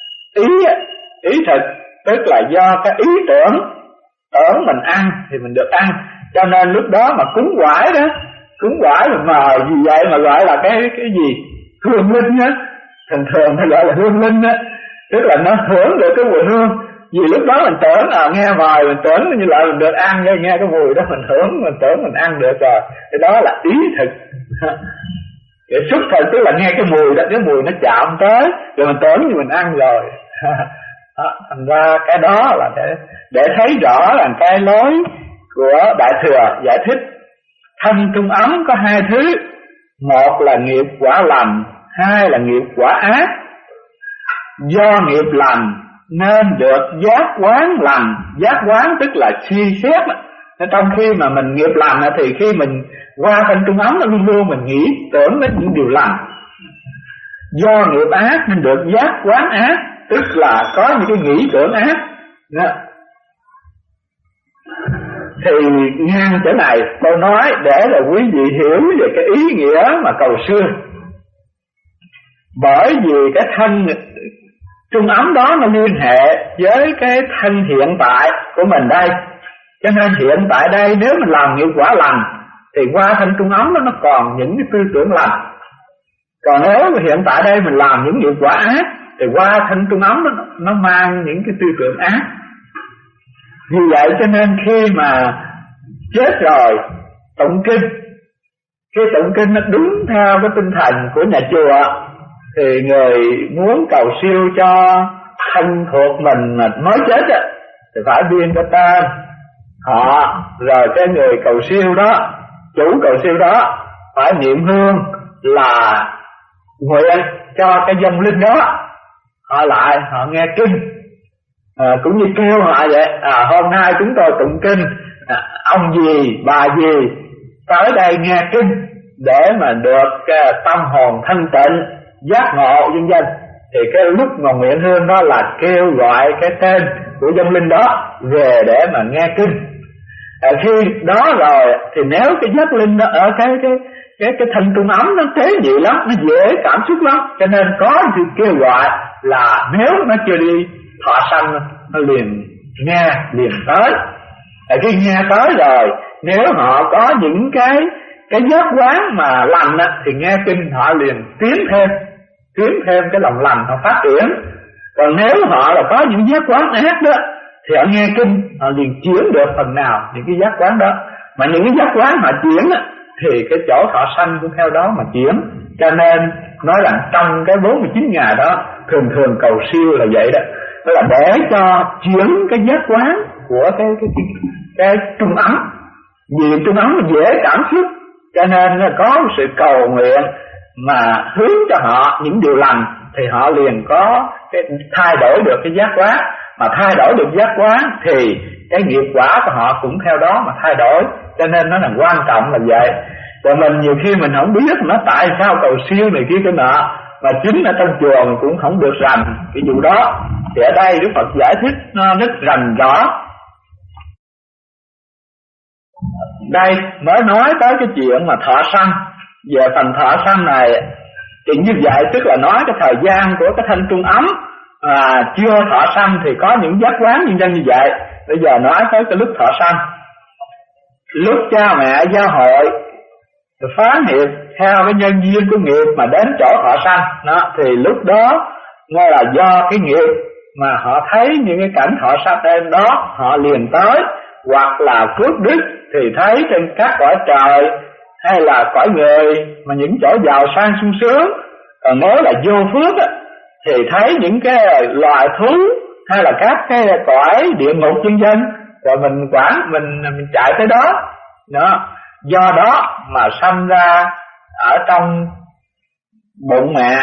ý thực tức là do cái ý tưởng mình ăn thì mình được ăn. Cho nên lúc đó mà cúng quải đó, cúng quải mà vì vậy mà gọi là cái gì hương linh á, thường nó gọi là hương linh á, tức là nó hưởng được cái mùi hương. Vì lúc đó mình tưởng nghe mời, mình tưởng như là mình được ăn, nghe cái mùi đó mình hưởng, mình tưởng mình ăn được rồi. Cái đó là ý thực. Cái xúc thực tức là nghe cái mùi đó, cái mùi nó chạm tới rồi mình tưởng như mình ăn rồi. Thành ra cái đó là để thấy rõ là cái lối của Đại Thừa giải thích thân trung ấm có 2 thứ. Một là nghiệp quả lành, 2 là nghiệp quả ác. Do nghiệp lành nên được giác quán lành. Giác quán tức là suy xét. Trong khi mà mình nghiệp lành thì khi mình qua thân trung ấm luôn luôn mình nghĩ tưởng đến những điều lành. Do nghiệp ác nên được giác quán ác, tức là có những cái nghĩ tưởng ác. Thì ngang chỗ này tôi nói để là quý vị hiểu về cái ý nghĩa mà cầu siêu. Bởi vì cái thân trung ấm đó nó liên hệ với cái thân hiện tại của mình đây. Cho nên hiện tại đây nếu mình làm nghiệp quả lành thì qua thân trung ấm đó nó còn những cái tư tưởng lành. Còn nếu mà hiện tại đây mình làm những nghiệp quả ác thì qua thân trung ấm đó, nó mang những cái tư tưởng ác. Vì vậy cho nên khi mà chết rồi tụng kinh, khi tụng kinh nó đúng theo cái tinh thần của nhà chùa thì người muốn cầu siêu cho thân thuộc mình mà mới chết thì phải biên cái tên họ, rồi cái người cầu siêu đó, chủ cầu siêu đó phải niệm hương là nguyện cho cái vong linh đó họ lại họ nghe kinh. Cũng như kêu họ vậy, hôm nay chúng tôi tụng kinh, ông gì bà gì tới đây nghe kinh để mà được tâm hồn thanh tịnh, giác ngộ vân vân. Thì cái lúc mà nguyện hương đó là kêu gọi cái tên của vong linh đó về để mà nghe kinh. Khi đó rồi thì nếu cái giác linh đó ở cái thân trung ấm nó tế nhị lắm, nó dễ cảm xúc lắm, cho nên có sự kêu gọi là nếu nó chưa đi thọ sanh nó liền nghe liền tới. Khi nghe tới rồi nếu họ có những cái giác quán mà lành thì nghe kinh họ liền tiến thêm. khiến thêm cái lòng lành họ phát triển. Còn nếu họ là có những giác quán ác đó thì họ nghe kinh họ liền chuyển được phần nào những cái giác quán đó. Mà những cái giác quán họ chuyển á thì cái chỗ thọ sanh cũng theo đó mà chuyển. Cho nên nói rằng trong cái 49 ngày đó thường cầu siêu là vậy đó, đó là để cho chuyển cái giác quán của cái trung ấm. Vì trung ấm dễ cảm xúc, cho nên là có sự cầu nguyện mà hướng cho họ những điều lành thì họ liền có cái thay đổi được cái giác quán. Mà thay đổi được giác quán thì cái nghiệp quả của họ cũng theo đó mà thay đổi. Cho nên nó là quan trọng là vậy. Và mình nhiều khi mình không biết nó tại sao cầu siêu này kia cái nọ, mà chính ở trong chùa mình cũng không được rành cái vụ đó. Thì ở đây Đức Phật giải thích nó rất rành rõ. Đây mới nói tới cái chuyện mà thọ sanh. Về phần thọ sanh này thì như vậy tức là nói cái thời gian của cái thanh trung ấm chưa thọ sanh thì có những giác quán nhân dân như vậy. Bây giờ nói tới cái lúc thọ sanh, lúc cha mẹ giao hội phán hiệp theo cái nhân duyên của nghiệp mà đến chỗ thọ sanh đó, thì lúc đó nó là do cái nghiệp mà họ thấy những cái cảnh thọ sanh trên đó họ liền tới, hoặc là phước đức thì thấy trên các cõi trời hay là cõi người mà những chỗ giàu sang sung sướng. Còn nếu là vô phước á, thì thấy những cái loài thú hay là các cái cõi địa ngục nhân dân, rồi mình quản mình chạy tới đó. Đó, do đó mà sanh ra ở trong bụng mẹ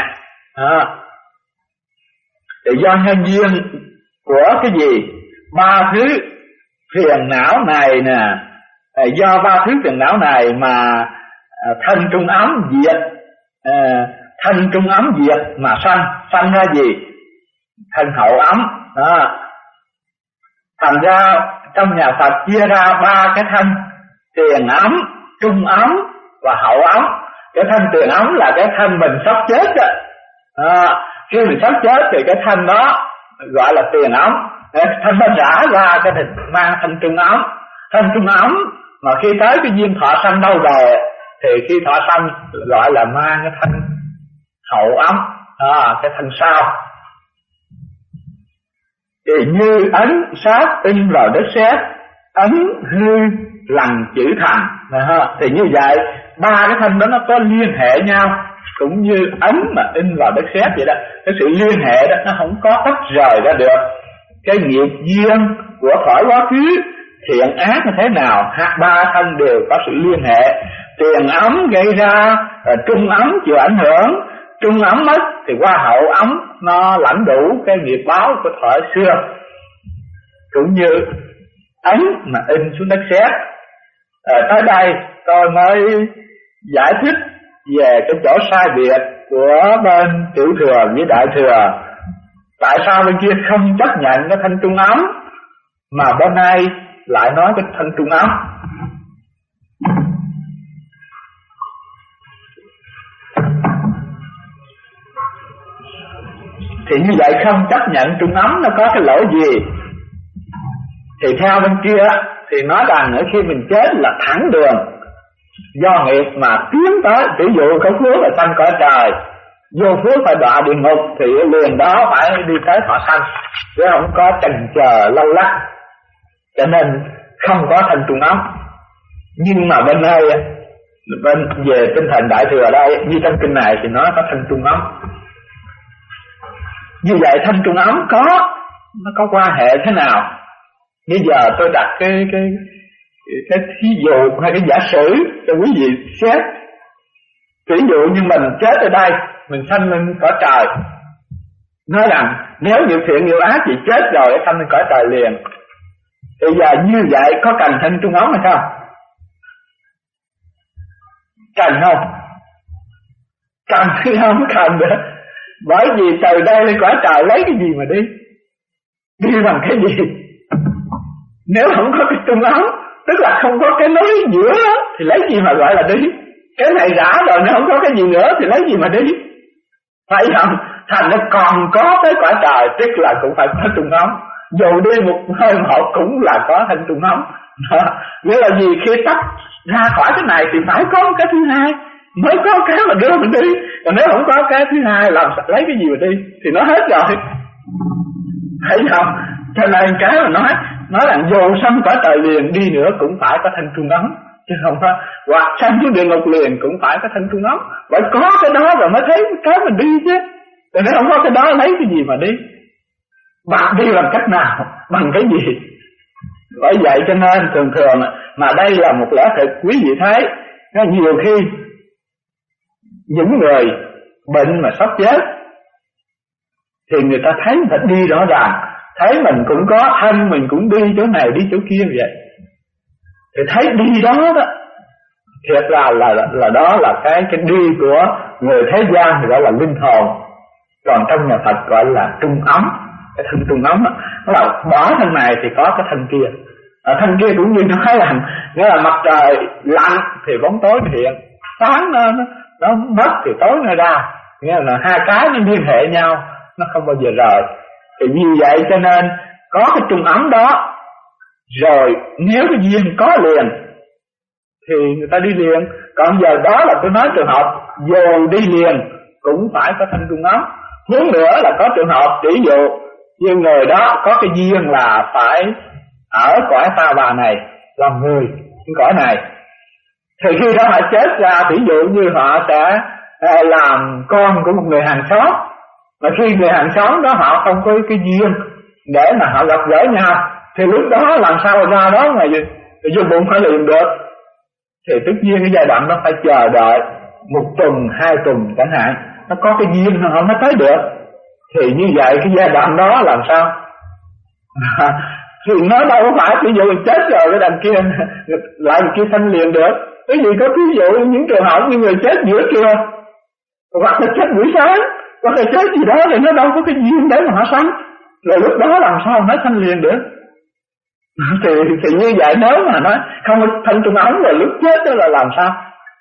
thì do nhân duyên của cái gì? Ba thứ phiền não này nè, do ba thứ phiền não này mà thân trung ấm diệt, thân trung ấm diệt mà sanh ra gì? Thân hậu ấm. Thành ra trong nhà Phật chia ra ba cái thân: tiền ấm, trung ấm và hậu ấm. Cái thân tiền ấm là cái thân mình sắp chết đó. Khi mình sắp chết thì cái thân đó gọi là tiền ấm. Thân nó rã ra cái thịt mang thân trung ấm. Thân trung ấm mà khi tới cái duyên thọ sanh đâu rồi thì khi thọ sanh gọi là mang cái thân hậu ấm, cái thân sau. Thì như ấn sát in vào đất sét, ấn hư lằn chữ thành. Thì như vậy ba cái thân đó nó có liên hệ nhau, cũng như ấn mà in vào đất sét vậy đó. Cái sự liên hệ đó nó không có tách rời ra được. Cái nghiệp duyên của khỏi quá khứ, thiện ác như thế nào, ba thân đều có sự liên hệ. Tiền ấm gây ra, trung ấm chịu ảnh hưởng. Trung ấm mất thì qua hậu ấm nó lãnh đủ cái nghiệp báo của thời xưa. Cũng như ấn mà in xuống đất sét. Tới đây tôi mới giải thích về cái chỗ sai biệt của bên tiểu thừa với đại thừa. Tại sao bên kia không chấp nhận cái thân trung ấm mà bên này lại nói cái thân trung ấm? Thì như vậy không chấp nhận trung ấm nó có cái lỗi gì? Thì theo bên kia thì nói rằng ở khi mình chết là thẳng đường, do nghiệp mà tiến tới. Ví dụ có phước là sanh cõi trời, vô phước phải đọa địa ngục, thì liền đó phải đi tới thọ sanh, chứ không có chần chờ lâu lắc. Cho nên không có thân trung ấm. Nhưng mà bên đây, bên về tinh thần đại thừa đây, như trong kinh này thì nói có thân trung ấm. Như vậy thân trung ấm nó có quan hệ thế nào? Bây giờ tôi đặt cái thí dụ hay cái giả sử cho quý vị xét. Ví dụ như mình chết ở đây, mình sanh lên cõi trời. Nói rằng nếu nhiều thiện nhiều ác thì chết rồi để sanh lên cõi trời liền. Bây giờ như vậy có cần thân trung ấm hay không? Cần không? Cần hay không cần nữa. Bởi vì từ đây lên cõi trời lấy cái gì mà đi? Đi bằng cái gì? Nếu không có cái trung ấm, tức là không có cái nối giữa thì lấy gì mà gọi là đi? Cái này rã rồi, nếu không có cái gì nữa thì lấy gì mà đi? Phải không? Thành nó còn có tới cõi trời, tức là cũng phải có trung ấm. Dù đi một hơi một cũng là có thân trung ấm. Nghĩa là gì? Khi tách ra khỏi cái này thì phải có cái thứ hai. mới có cái mà đưa mình đi. Còn nếu không có cái thứ hai làm lấy cái gì mà đi thì nó hết rồi, thấy không? Cho nên cái mà nói rằng dù sanh cõi trời liền đi nữa cũng phải có thân trung ấm, chứ không phải hoặc sanh xuống địa ngục liền cũng phải có thân trung ấm. Phải có cái đó rồi mới thấy cái mình đi chứ. Rồi nếu không có cái đó lấy cái gì mà đi? Bạn đi làm cách nào? Bằng cái gì? Bởi vậy cho nên thường mà đây là một lẽ thật quý vị thấy. Nhiều khi những người bệnh mà sắp chết thì người ta thấy người ta đi rõ ràng, thấy mình cũng có thân, mình cũng đi chỗ này đi chỗ kia vậy, thì thấy đi đó thiệt là đó là cái đi của người thế gian thì gọi là linh hồn. Còn trong nhà Phật gọi là trung ấm. Cái thân trung ấm nó là bỏ thân này thì có cái thân kia. Thân kia cũng như nói là nghĩa là mặt trời lạnh thì bóng tối hiện, sáng nó mất thì tối nó ra, nghĩa là hai cái nó liên hệ nhau, nó không bao giờ rời. Thì như vậy cho nên có cái trung ấm đó rồi, nếu cái duyên có liền thì người ta đi liền. Còn giờ đó là tôi nói trường hợp dù đi liền cũng phải có thân trung ấm. Hướng nữa là có trường hợp ví dụ như người đó có cái duyên là phải ở cõi ta bà này làm người cõi này, thì khi đó họ chết ra, ví dụ như họ sẽ làm con của một người hàng xóm, mà khi người hàng xóm đó họ không có cái duyên để mà họ gặp gỡ nhau, thì lúc đó làm sao ra đó mà vô bụng phải liền được. Thì tất nhiên cái giai đoạn đó phải chờ đợi 1 tuần 2 tuần chẳng hạn, nó có cái duyên họ mới tới được. Thì như vậy cái giai đoạn đó làm sao? Thì nó đâu có phải ví dụ chết rồi cái đằng kia lại kia sanh liền được. Cái gì có ví dụ những trường hợp như người chết giữa trưa, hoặc là chết buổi sáng, hoặc là chết gì đó thì nó đâu có cái duyên để mà họ sanh. Rồi lúc đó làm sao nó sanh liền được? Thì như vậy nếu mà nó không có thân trung ấm rồi lúc chết đó là làm sao?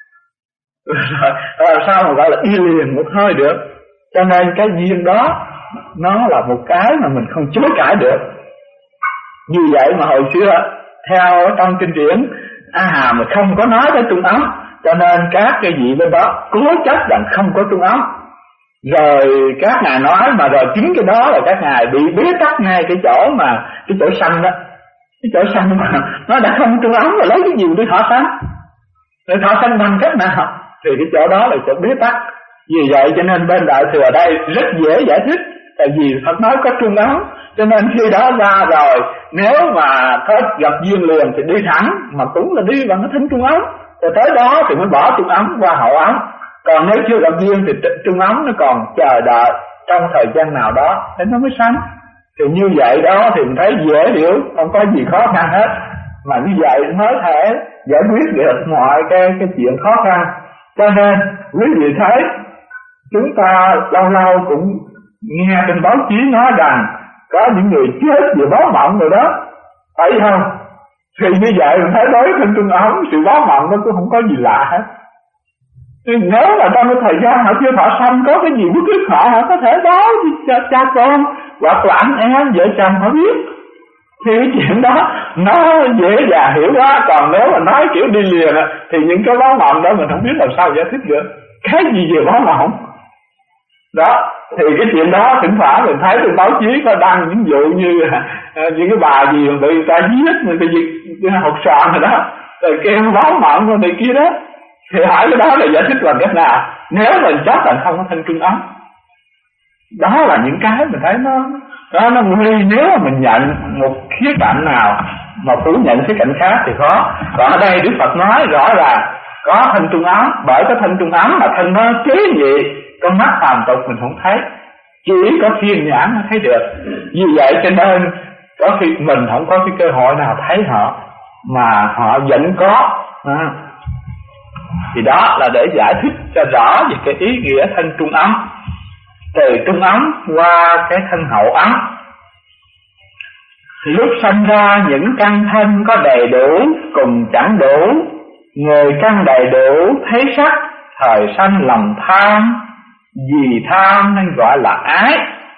Làm sao mà gọi là đi liền một hơi được? Cho nên cái duyên đó nó là một cái mà mình không chối cãi được. Như vậy mà hồi xưa theo trong kinh điển A Hà mà không có nói tới trung ấm, cho nên các cái vị bên đó cố chấp rằng không có trung ấm. Rồi các ngài nói mà rồi chính cái đó là các ngài bị bế tắc ngay cái chỗ mà cái chỗ sanh đó, cái chỗ sanh mà nó đã không trung ấm rồi lấy cái gì để thọ sanh, rồi thọ sanh bằng cách nào? Thì cái chỗ đó là chỗ bế tắc. Vì vậy cho nên bên Đại Thừa đây rất dễ giải thích, tại vì Phật nói có trung ấm, cho nên khi đó ra rồi nếu mà có gặp duyên liền thì đi thẳng, mà cũng là đi bằng cái thính trung ấm, rồi tới đó thì mới bỏ trung ấm qua hậu ấm. Còn nếu chưa gặp duyên thì trung ấm nó còn chờ đợi trong thời gian nào đó để nó mới sanh. Thì như vậy đó thì mình thấy dễ hiểu, không có gì khó khăn hết, mà như vậy mới thể giải quyết được mọi cái chuyện khó khăn. Cho nên quý vị thấy chúng ta lâu lâu cũng nghe trên báo chí nói rằng có những người chết vì báo mộng rồi đó, phải không? Thì như vậy mình thấy đối thân trung ấm, sự báo mộng nó cũng không có gì lạ hết. Thì nếu mà trong cái thời gian họ chưa thọ sanh có cái gì bức ức họ có thể báo cho cha con hoặc là anh em vợ chồng họ biết. Thì cái chuyện đó nó dễ dàng hiểu quá. Còn nếu mà nói kiểu đi liền thì những cái báo mộng đó mình không biết làm sao giải thích được. Cái gì về báo mộng đó, thì cái chuyện đó thỉnh thoảng mình thấy trên báo chí có đăng những vụ như những cái bà gì mà bị người ta giết, người ta giết hột xoàn rồi đó, rồi kêu báo mộng rồi này kia đó. Thì hỏi cái đó là giải thích bằng cách nào? Nếu mình chắc là không có thân trung ấm, đó là những cái mình thấy nó nguy. Nếu mà mình nhận một khía cạnh nào mà phủ nhận khía cạnh khác thì khó. Còn ở đây Đức Phật nói rõ là có thân trung ấm, bởi cái thân trung ấm mà thân nó chế gì con mắt phàm tục mình không thấy, chỉ có thiên nhãn mới thấy được. Vì vậy cho nên có khi mình không có cái cơ hội nào thấy họ, mà họ vẫn có. Thì đó là để giải thích cho rõ về cái ý nghĩa thân trung ấm, từ trung ấm qua cái thân hậu ấm. Lúc sanh ra những căn thân có đầy đủ cùng chẳng đủ, người căn đầy đủ thấy sắc, thời sanh lòng tham, vì tham nên gọi là ái.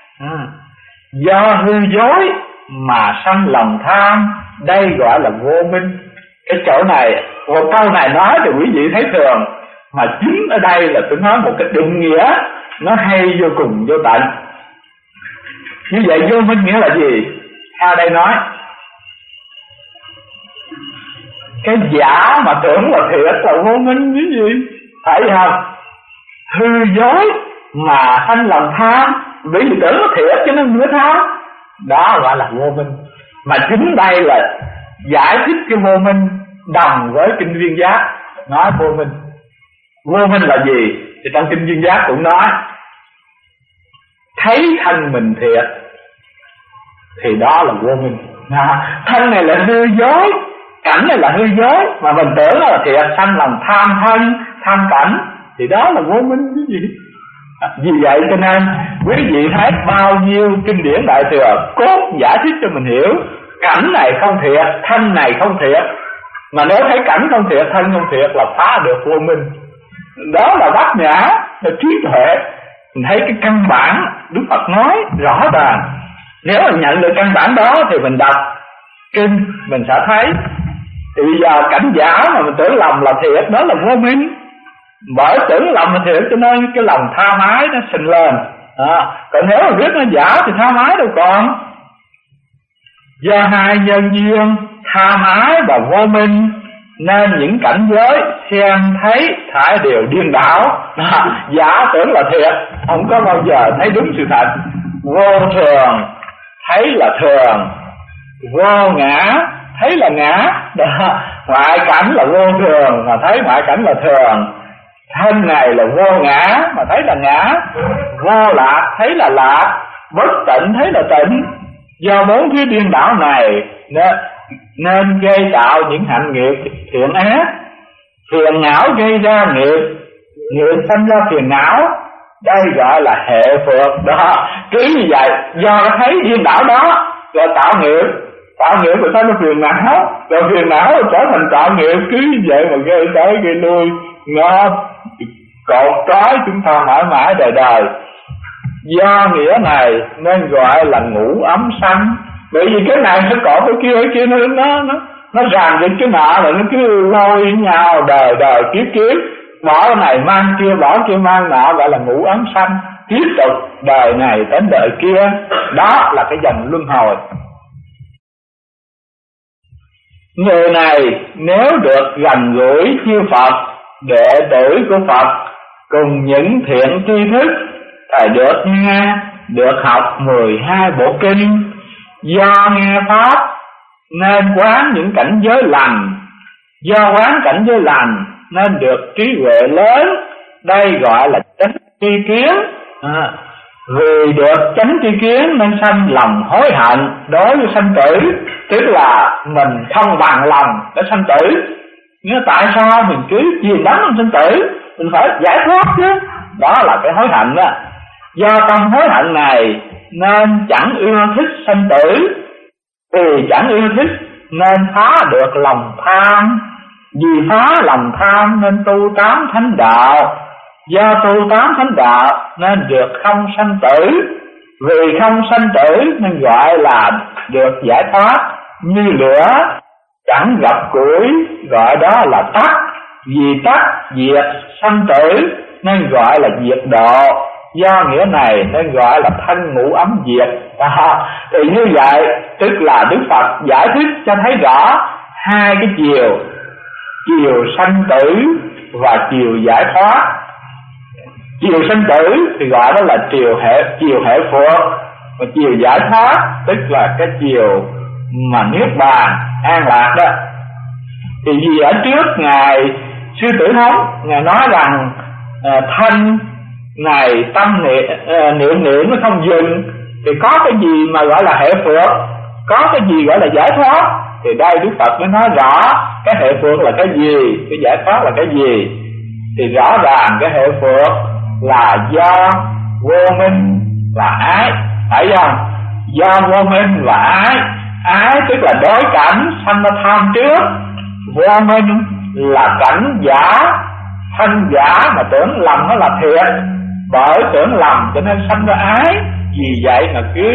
Do hư dối mà sanh lòng tham, đây gọi là vô minh. Cái chỗ này, một câu này nói thì quý vị thấy thường, Mà chính ở đây là tôi nói một cái định nghĩa nó hay vô cùng vô tận. Như vậy vô minh nghĩa là gì? Ở đây nói cái giả mà tưởng là thiệt là vô minh cái gì? Phải không? Hư dối mà sanh lòng tham, bởi vì tưởng nó thiệt cho nên mới tham, đó gọi là vô minh. Mà chính đây là giải thích cái vô minh đồng với kinh Viên Giác nói vô minh. Vô minh là gì? Thì trong kinh Viên Giác cũng nói thấy thân mình thiệt thì đó là vô minh. Thân này là hư dối, cảnh này là hư dối, mà mình tưởng là thiệt, sanh lòng tham thân, tham cảnh, thì đó là vô minh cái gì? Vì vậy cho nên quý vị thấy bao nhiêu kinh điển Đại Thừa cốt giải thích cho mình hiểu cảnh này không thiệt, thân này không thiệt. Mà nếu thấy cảnh không thiệt, thân không thiệt là phá được vô minh. Đó là bát nhã, là trí tuệ. Mình thấy cái căn bản Đức Phật nói rõ ràng. Nếu mình nhận được căn bản đó thì mình đọc kinh mình sẽ thấy. Thì bây giờ cảnh giả mà mình tưởng lầm là thiệt, đó là vô minh. Bởi tưởng lầm là thiệt cho nên cái lòng tha mái nó sinh lên. Còn nếu mà biết nó giả thì tha mái đâu còn. Do hai nhân duyên tha mái và vô minh nên những cảnh giới xem thấy thải đều điên đảo. Giả tưởng là thiệt, không có bao giờ thấy đúng sự thật. Vô thường thấy là thường, vô ngã thấy là ngã. Ngoại cảnh là vô thường mà thấy ngoại cảnh là thường. Thân này là vô ngã mà thấy là ngã. Vô lạc thấy là lạc, bất tịnh thấy là tịnh. Do bốn thứ điên đảo này nên gây tạo những hạnh nghiệp thiện ác. Phiền não gây ra nghiệp, nghiệp sanh ra phiền não, đây gọi là hệ phược đó. Cứ như vậy, do thấy điên đảo đó rồi tạo nghiệp rồi sanh ra phiền não, rồi phiền não rồi trở thành tạo nghiệp. Cứ như vậy mà gây tới gây lui, nó cột trói chúng ta mãi mãi đời đời. Do nghĩa này nên gọi là ngũ ấm sanh. Bởi vì cái này nó cột cái kia nó ràng được cái nọ, rồi nó cứ lôi nhau đời đời kiếp kiếp, bỏ cái này mang kia, bỏ kia mang nọ, gọi là ngũ ấm sanh. Tiếp tục đời này đến đời kia, đó là cái dòng luân hồi. Người này nếu được gần gũi chư Phật, đệ tử của Phật, cùng những thiện tri thức, thầy được nghe, được học 12 bộ kinh. Do nghe Pháp nên quán những cảnh giới lành, do quán cảnh giới lành nên được trí huệ lớn. Đây gọi là chánh tri kiến. Vì được chánh tri kiến nên sanh lòng hối hận đối với sanh tử. Tức là mình không bằng lòng để sanh tử. Nhưng tại sao mình cứ chìm đắm trong sanh tử? Mình phải giải thoát chứ. Đó là cái hối hận đó. Do tâm hối hận này nên chẳng ưa thích sanh tử. Vì chẳng ưa thích nên phá được lòng tham. Vì phá lòng tham nên tu tám thánh đạo. Do tu tám thánh đạo nên được không sanh tử. Vì không sanh tử nên gọi là được giải thoát. Như lửa chẳng gặp củi, gọi đó là tắt. Vì tắt diệt sanh tử nên gọi là diệt độ. Do nghĩa này nên gọi là thân ngũ ấm diệt. Thì như vậy tức là Đức Phật giải thích cho thấy rõ hai cái chiều, chiều sanh tử và chiều giải thoát. Chiều sanh tử thì gọi đó là chiều hệ phược, và chiều giải thoát tức là cái chiều mà niết bàn an lạc đó. Thì vì ở trước ngài Sư Tử Hống, ngài nói rằng thân này tâm niệm nó không dừng, thì có cái gì mà gọi là hệ phược, có cái gì gọi là giải thoát. Thì đây Đức Phật mới nói rõ cái hệ phược là cái gì, cái giải thoát là cái gì. Thì rõ ràng cái hệ phược là do vô minh và ái, phải không? Do vô minh và ái. Ái tức là đối cảnh sanh ra tham trước. Vô minh là cảnh giả, thân giả mà tưởng lầm nó là thiệt. Bởi tưởng lầm cho nên sanh ra ái. Vì vậy mà cứ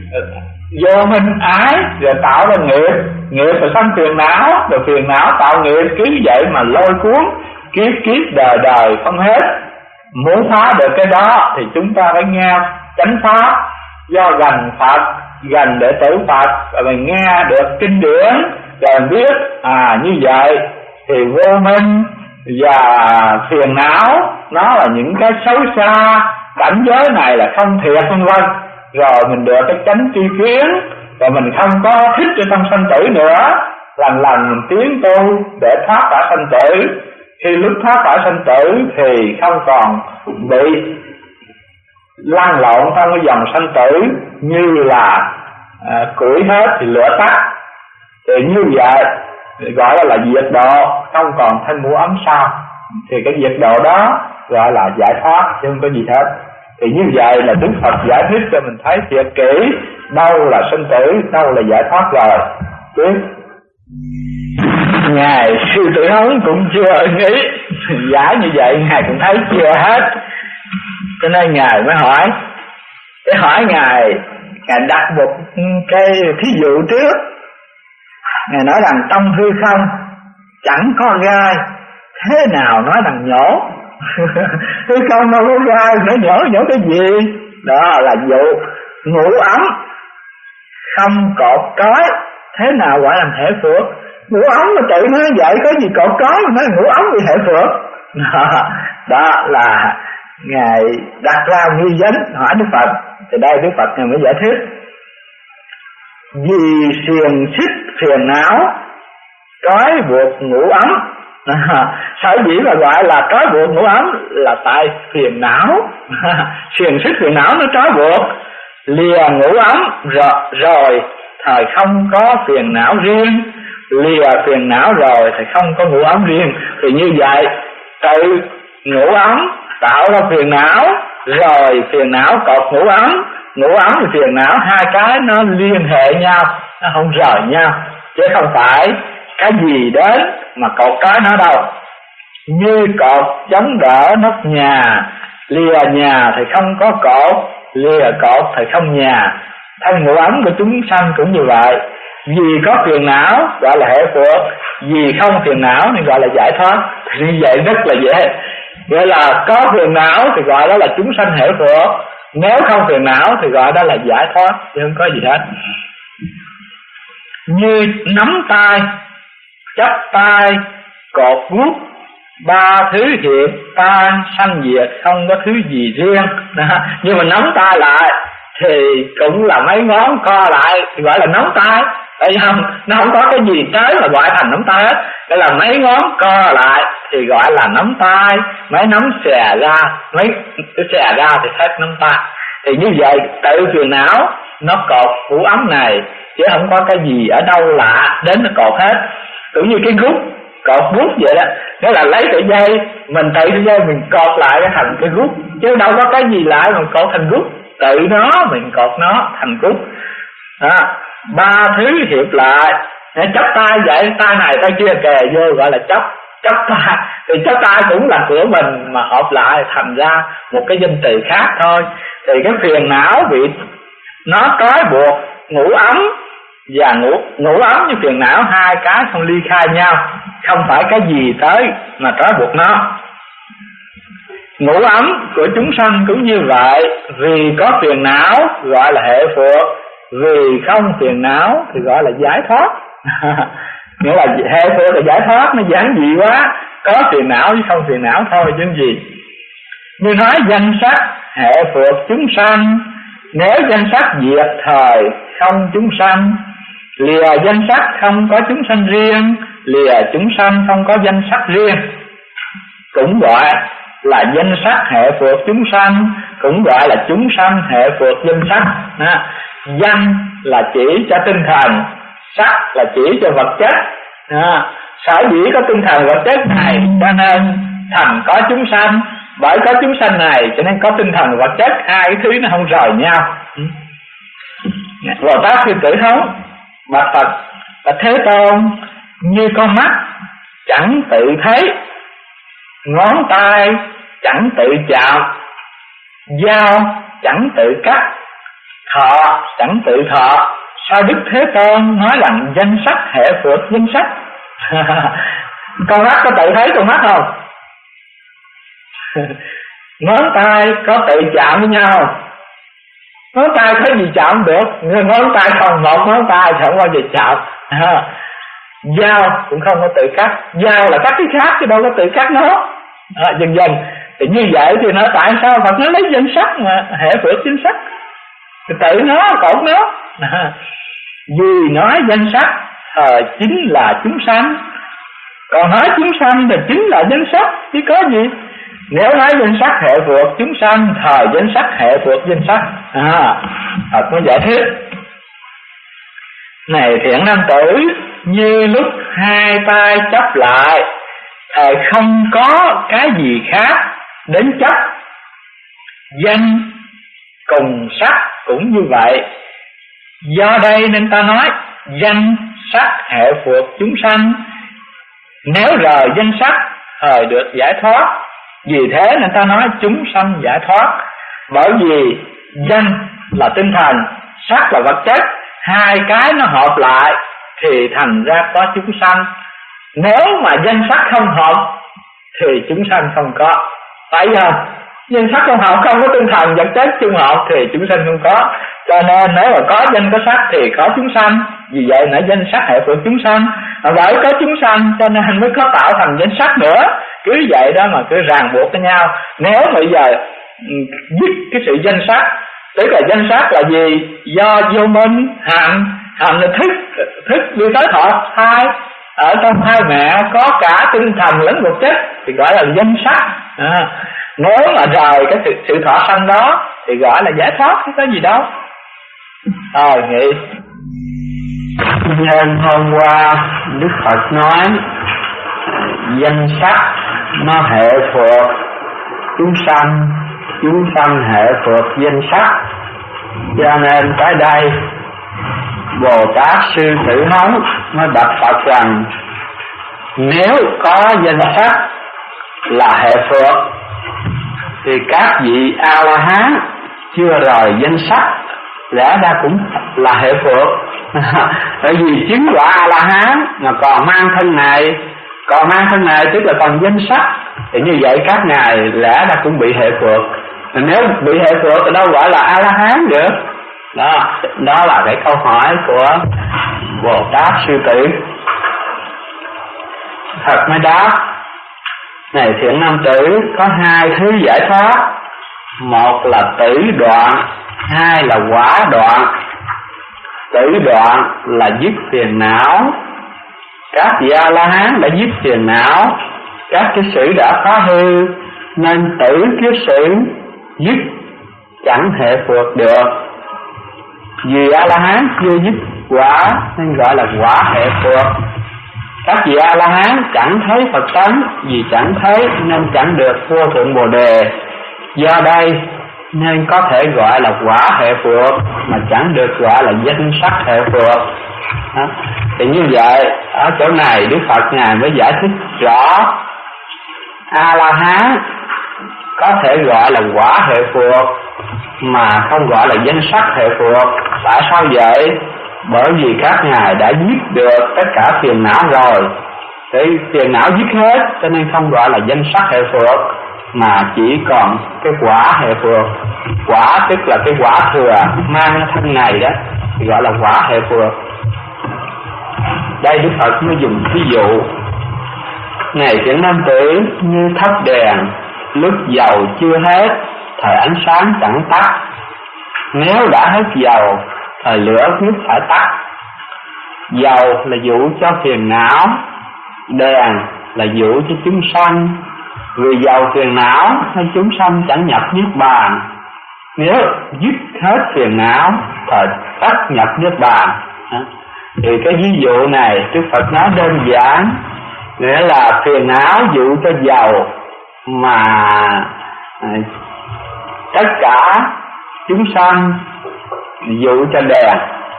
vô minh ái rồi tạo ra nghiệp, nghiệp rồi sanh phiền não, rồi phiền não tạo nghiệp. Cứ vậy mà lôi cuốn kiếp kiếp đời đời không hết. Muốn phá được cái đó thì chúng ta phải nghe chánh pháp, do gần Phật, gần đệ tử Phật, và mình nghe được kinh điển, rồi biết như vậy thì vô minh và phiền não nó là những cái xấu xa, cảnh giới này là không thiệt vân vân. Rồi mình được cái chánh tri kiến, và mình không có thích cho trong sanh tử nữa, lần lần mình tiến tu để thoát khỏi sanh tử. Khi lúc thoát khỏi sanh tử thì không còn bị lăn lộn trong cái dòng sanh tử như là củi hết thì lửa tắt. Thì như vậy gọi là diệt độ, không còn thêm mũ ấm sau. Thì cái diệt độ đó gọi là giải thoát, chứ không có gì hết. Thì như vậy là Đức Phật giải thích cho mình thấy thiệt kỹ đâu là sinh tử, đâu là giải thoát rồi. Tiếp. Ngài Sư Tử Hống cũng chưa nghĩ giải như vậy, Ngài cũng thấy chưa hết, cho nên Ngài mới hỏi. Để hỏi Ngài đặt một cái thí dụ trước. Ngài nói rằng trong hư không chẳng có gai, thế nào nói rằng nhổ? Hư không đâu có gai, nó nhổ cái gì? Đó là dụ. Ngũ ấm không cột trói, thế nào gọi là hệ phược? Ngũ ấm mà tự nói vậy, có gì cột trói mà nói ngũ ấm bị hệ phược? Đó là Ngài đặt ra nghi vấn hỏi Đức Phật. Thì đây Đức Phật Ngài mới giải thích. Vì xiềng xích phiền não trói buộc ngũ ấm. Sở dĩ mà gọi là trói buộc ngũ ấm là tại phiền não. Xiềng xích phiền não nó trói buộc, lìa ngũ ấm rồi thời không có phiền não riêng, lìa phiền não rồi thì không có ngũ ấm riêng. Thì như vậy tự ngũ ấm tạo ra phiền não, rồi phiền não cột ngũ ấm, ngũ ấm và phiền não hai cái nó liên hệ nhau, nó không rời nhau, chứ không phải cái gì đến mà cột cái nó đâu. Như cột chống đỡ nóc nhà, lìa nhà thì không có cột, lìa cột thì không nhà. Thân ngũ ấm của chúng sanh cũng như vậy. Vì có phiền não gọi là hệ phược, vì không phiền não thì gọi là giải thoát. Thì như vậy rất là dễ. Gọi là có phiền não thì gọi đó là chúng sanh hệ phược, nếu không phiền não thì gọi đó là giải thoát, chứ không có gì hết. Như nắm tay, chấp tay, cột guốc, ba thứ hiện tan sanh diệt, không có thứ gì riêng. Nhưng mà nắm tay lại thì cũng là mấy ngón co lại thì gọi là nắm tay. Tại không, nó không có cái gì tới mà gọi thành nắm tay hết. Đây là mấy ngón co lại thì gọi là nắm tay, mấy nắm xè ra, mấy xè ra thì hết nắm tay. Thì như vậy tự phiền não nó cột ngũ ấm này, chứ không có cái gì ở đâu lạ đến nó cột hết. Cũng như cái gút cột bút vậy đó, nghĩa là lấy sợi dây, mình tự sợi dây mình cột lại cái thành cái gút, chứ đâu có cái gì lạ mà cột thành gút. Tự nó mình cột nó thành gút. Ba thứ hiệp lại, chấp tay vậy, tay này tay kia kề vô gọi là chấp tay. Thì chấp tay cũng là của mình mà hợp lại thành ra một cái danh từ khác thôi. Thì cái phiền não bị nó trói buộc ngũ ấm, và ngũ ấm với phiền não hai cái không ly khai nhau, không phải cái gì tới mà trói buộc nó. Ngũ ấm của chúng sanh cũng như vậy. Vì có phiền não gọi là hệ phược, vì không phiền não thì gọi là giải thoát. Nghĩa là hệ phược là giải thoát, nó giản dị quá. Có phiền não với không phiền não thôi chứ gì. Như nói danh sắc hệ phược chúng sanh, nếu danh sắc diệt thời không chúng sanh, lìa danh sắc không có chúng sanh riêng, lìa chúng sanh không có danh sắc riêng. Cũng gọi là danh sắc hệ phược chúng sanh, cũng gọi là chúng sanh hệ phược danh sắc. Danh là chỉ cho tinh thần, sắc là chỉ cho vật chất. Sở dĩ có tinh thần vật chất này cho nên thành có chúng sanh, bởi có chúng sanh này cho nên có tinh thần vật chất, hai cái thứ nó không rời nhau. Bồ Tát Sư Tử Hống bạch Phật là Thế Tôn, như con mắt chẳng tự thấy, ngón tay chẳng tự chạm, dao chẳng tự cắt, thọ chẳng tự thọ, sao Đức Thế Tôn nói rằng danh sắc hệ phược danh sắc? Con mắt có tự thấy con mắt không? Ngón tay có tự chạm với nhau, ngón tay có gì chạm được, ngón tay không, một ngón tay không bao giờ chạm. Dao cũng không có tự cắt, dao là cắt cái khác chứ đâu có tự cắt nó. Dần dần thì như vậy thì nó tại sao Phật nó lấy danh sắc mà hệ phược chính sắc, thì tự nó cột nó. Vì nói danh sắc chính là chúng sanh, còn nói chúng sanh thì chính là danh sắc chứ có gì. Nếu nói danh sắc hệ phược chúng sanh, thời danh sắc hệ phược danh sắc. Phật mới giải thích: này thiện nam tử, như lúc hai tay chấp lại, thời không có cái gì khác đến chấp. Danh cùng sắc cũng như vậy. Do đây nên ta nói danh sắc hệ phược chúng sanh. Nếu rời danh sắc thời được giải thoát. Vì thế nên ta nói chúng sanh giải thoát. Bởi vì danh là tinh thần, sắc là vật chất, hai cái nó hợp lại thì thành ra có chúng sanh. Nếu mà danh sắc không hợp thì chúng sanh không có. Tại sao? Danh sắc không hợp, không có tinh thần vật chất chung hợp thì chúng sanh không có. Cho nên nếu mà có danh có sắc thì có chúng sanh. Vì vậy nãy danh sắc hệ phược chúng sanh. Bởi có chúng sanh cho nên mới có tạo thành danh sắc nữa. Cứ vậy đó mà cứ ràng buộc với nhau. Nếu bây giờ dứt cái sự danh sắc, tức là danh sắc là gì? Do vô minh, hành là thức đi tới thọ thai. Ở trong thai mẹ có cả tinh thần lẫn vật chất thì gọi là danh sắc. Nếu mà rời cái sự thọ sanh đó thì gọi là giải thoát, chứ có gì đâu. Nghĩ nhân hôm qua Đức Phật nói danh sắc nó hệ phược chúng sanh hệ phược danh sắc. Cho nên tới đây Bồ Tát Sư Tử Hống mới bạch Phật rằng nếu có danh sắc là hệ phược thì các vị A-la-hán chưa rời danh sắc lẽ ra cũng là hệ phược. Bởi vì chứng quả A-la-hán mà còn mang thân này tức là còn danh sắc, thì như vậy các ngài lẽ ra cũng bị hệ phược. Nếu bị hệ phược thì đâu gọi là A-la-hán được. Đó là cái câu hỏi của Bồ Tát Sư Tử. Phật mới đáp: này thiện nam tử, có hai thứ giải thoát, một là tử đoạn, hai là quả đoạn. Tử đoạn là dứt phiền não. Các vị A-la-hán đã dứt phiền não, các cái sự đã phá hư, nên tử kiết sử dứt chẳng hệ phược được. Vì A-la-hán chưa dứt quả nên gọi là quả hệ phược. Các vị A-la-hán chẳng thấy Phật tánh, vì chẳng thấy nên chẳng được vô thượng Bồ Đề. Do đây nên có thể gọi là quả hệ phược mà chẳng được gọi là danh sắc hệ phược. Thì như vậy ở chỗ này Đức Phật ngài mới giải thích rõ A-la-hán có thể gọi là quả hệ phược mà không gọi là danh sắc hệ phược. Tại sao vậy? Bởi vì các ngài đã dứt được tất cả phiền não rồi, thì phiền não dứt hết cho nên không gọi là danh sắc hệ phược mà chỉ còn cái quả hệ phược. Quả tức là cái quả thừa mang thân này đó thì gọi là quả hệ phược. Đây Đức Phật mới dùng ví dụ: này thiện nam tử, như thắp đèn, lúc dầu chưa hết, thời ánh sáng chẳng tắt. Nếu đã hết dầu, thời lửa quyết phải tắt. Dầu là dụ cho phiền não, đèn là dụ cho chúng sanh. Vì dầu phiền não nên chúng sanh chẳng nhập niết bàn. Nếu dứt hết phiền não, thời tắt nhập niết bàn. Thì cái ví dụ này Đức Phật nói đơn giản, nghĩa là phiền não dụ cho dầu mà tất cả chúng sanh dụ cho đèn.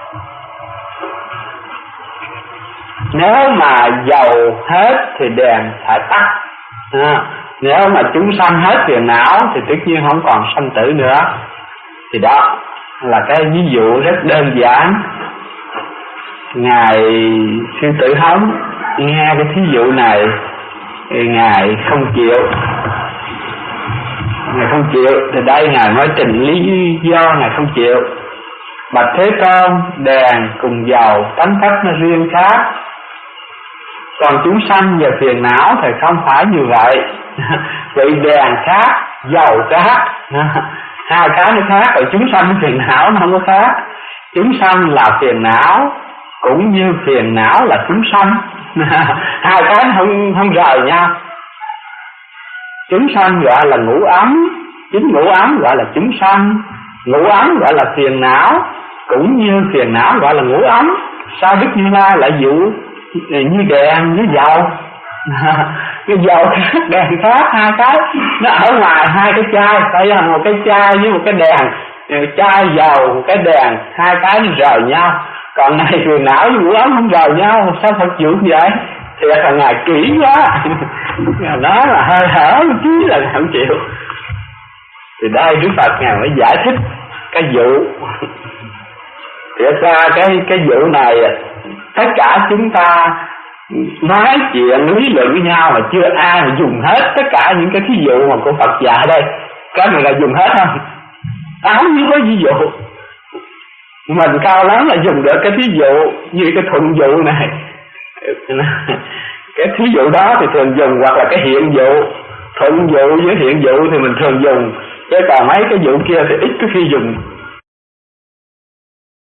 Nếu mà dầu hết thì đèn phải tắt. Nếu mà chúng sanh hết phiền não thì tất nhiên không còn sanh tử nữa. Thì đó là cái ví dụ rất đơn giản. Ngài Sư Tử Hống nghe cái thí dụ này thì ngài không chịu. Ngài không chịu. Thì đây Ngài mới trình lý do Ngài không chịu. Bạch Thế Tôn, đèn cùng dầu tánh cách nó riêng khác, còn chúng sanh và phiền não thì không phải như vậy. Vậy đèn khác, dầu khác, hai cái nó khác. Rồi chúng sanh phiền não nó không có khác. Chúng sanh là phiền não cũng như phiền não là chúng sanh. Hai cái nó không rời nhau. Chúng sanh gọi là ngũ ấm, chính ngũ ấm gọi là chúng sanh. Ngũ ấm gọi là phiền não cũng như phiền não gọi là ngũ ấm. Sao Đức Như Lai lại dụ như đèn với dầu? Cái dầu khác, đèn khác, hai cái nó ở ngoài hai cái chai. Tại vì một cái chai với một cái đèn, chai dầu một cái đèn, hai cái nó rời nhau. Còn này phiền não với ngũ ấm không rời nhau. Sao Phật chịu vậy? Thiệt là Ngài kỹ quá. Nói là hơi hở một chút là không chịu. Thì đây Đức Phật Ngài mới giải thích cái vụ. Thiệt ra cái vụ này tất cả chúng ta nói chuyện lý luận với nhau mà chưa ai mà dùng hết tất cả những cái thí dụ mà của Phật dạy đây. Cái này là dùng hết không? Áo như có ví dụ. Mình cao lắm là dùng được cái thí dụ như cái thuận dụ này. Cái thí dụ đó thì thường dùng, hoặc là cái hiện dụ. Thuận dụ với hiện dụ thì mình thường dùng, chứ còn mấy cái vụ kia thì ít có khi dùng.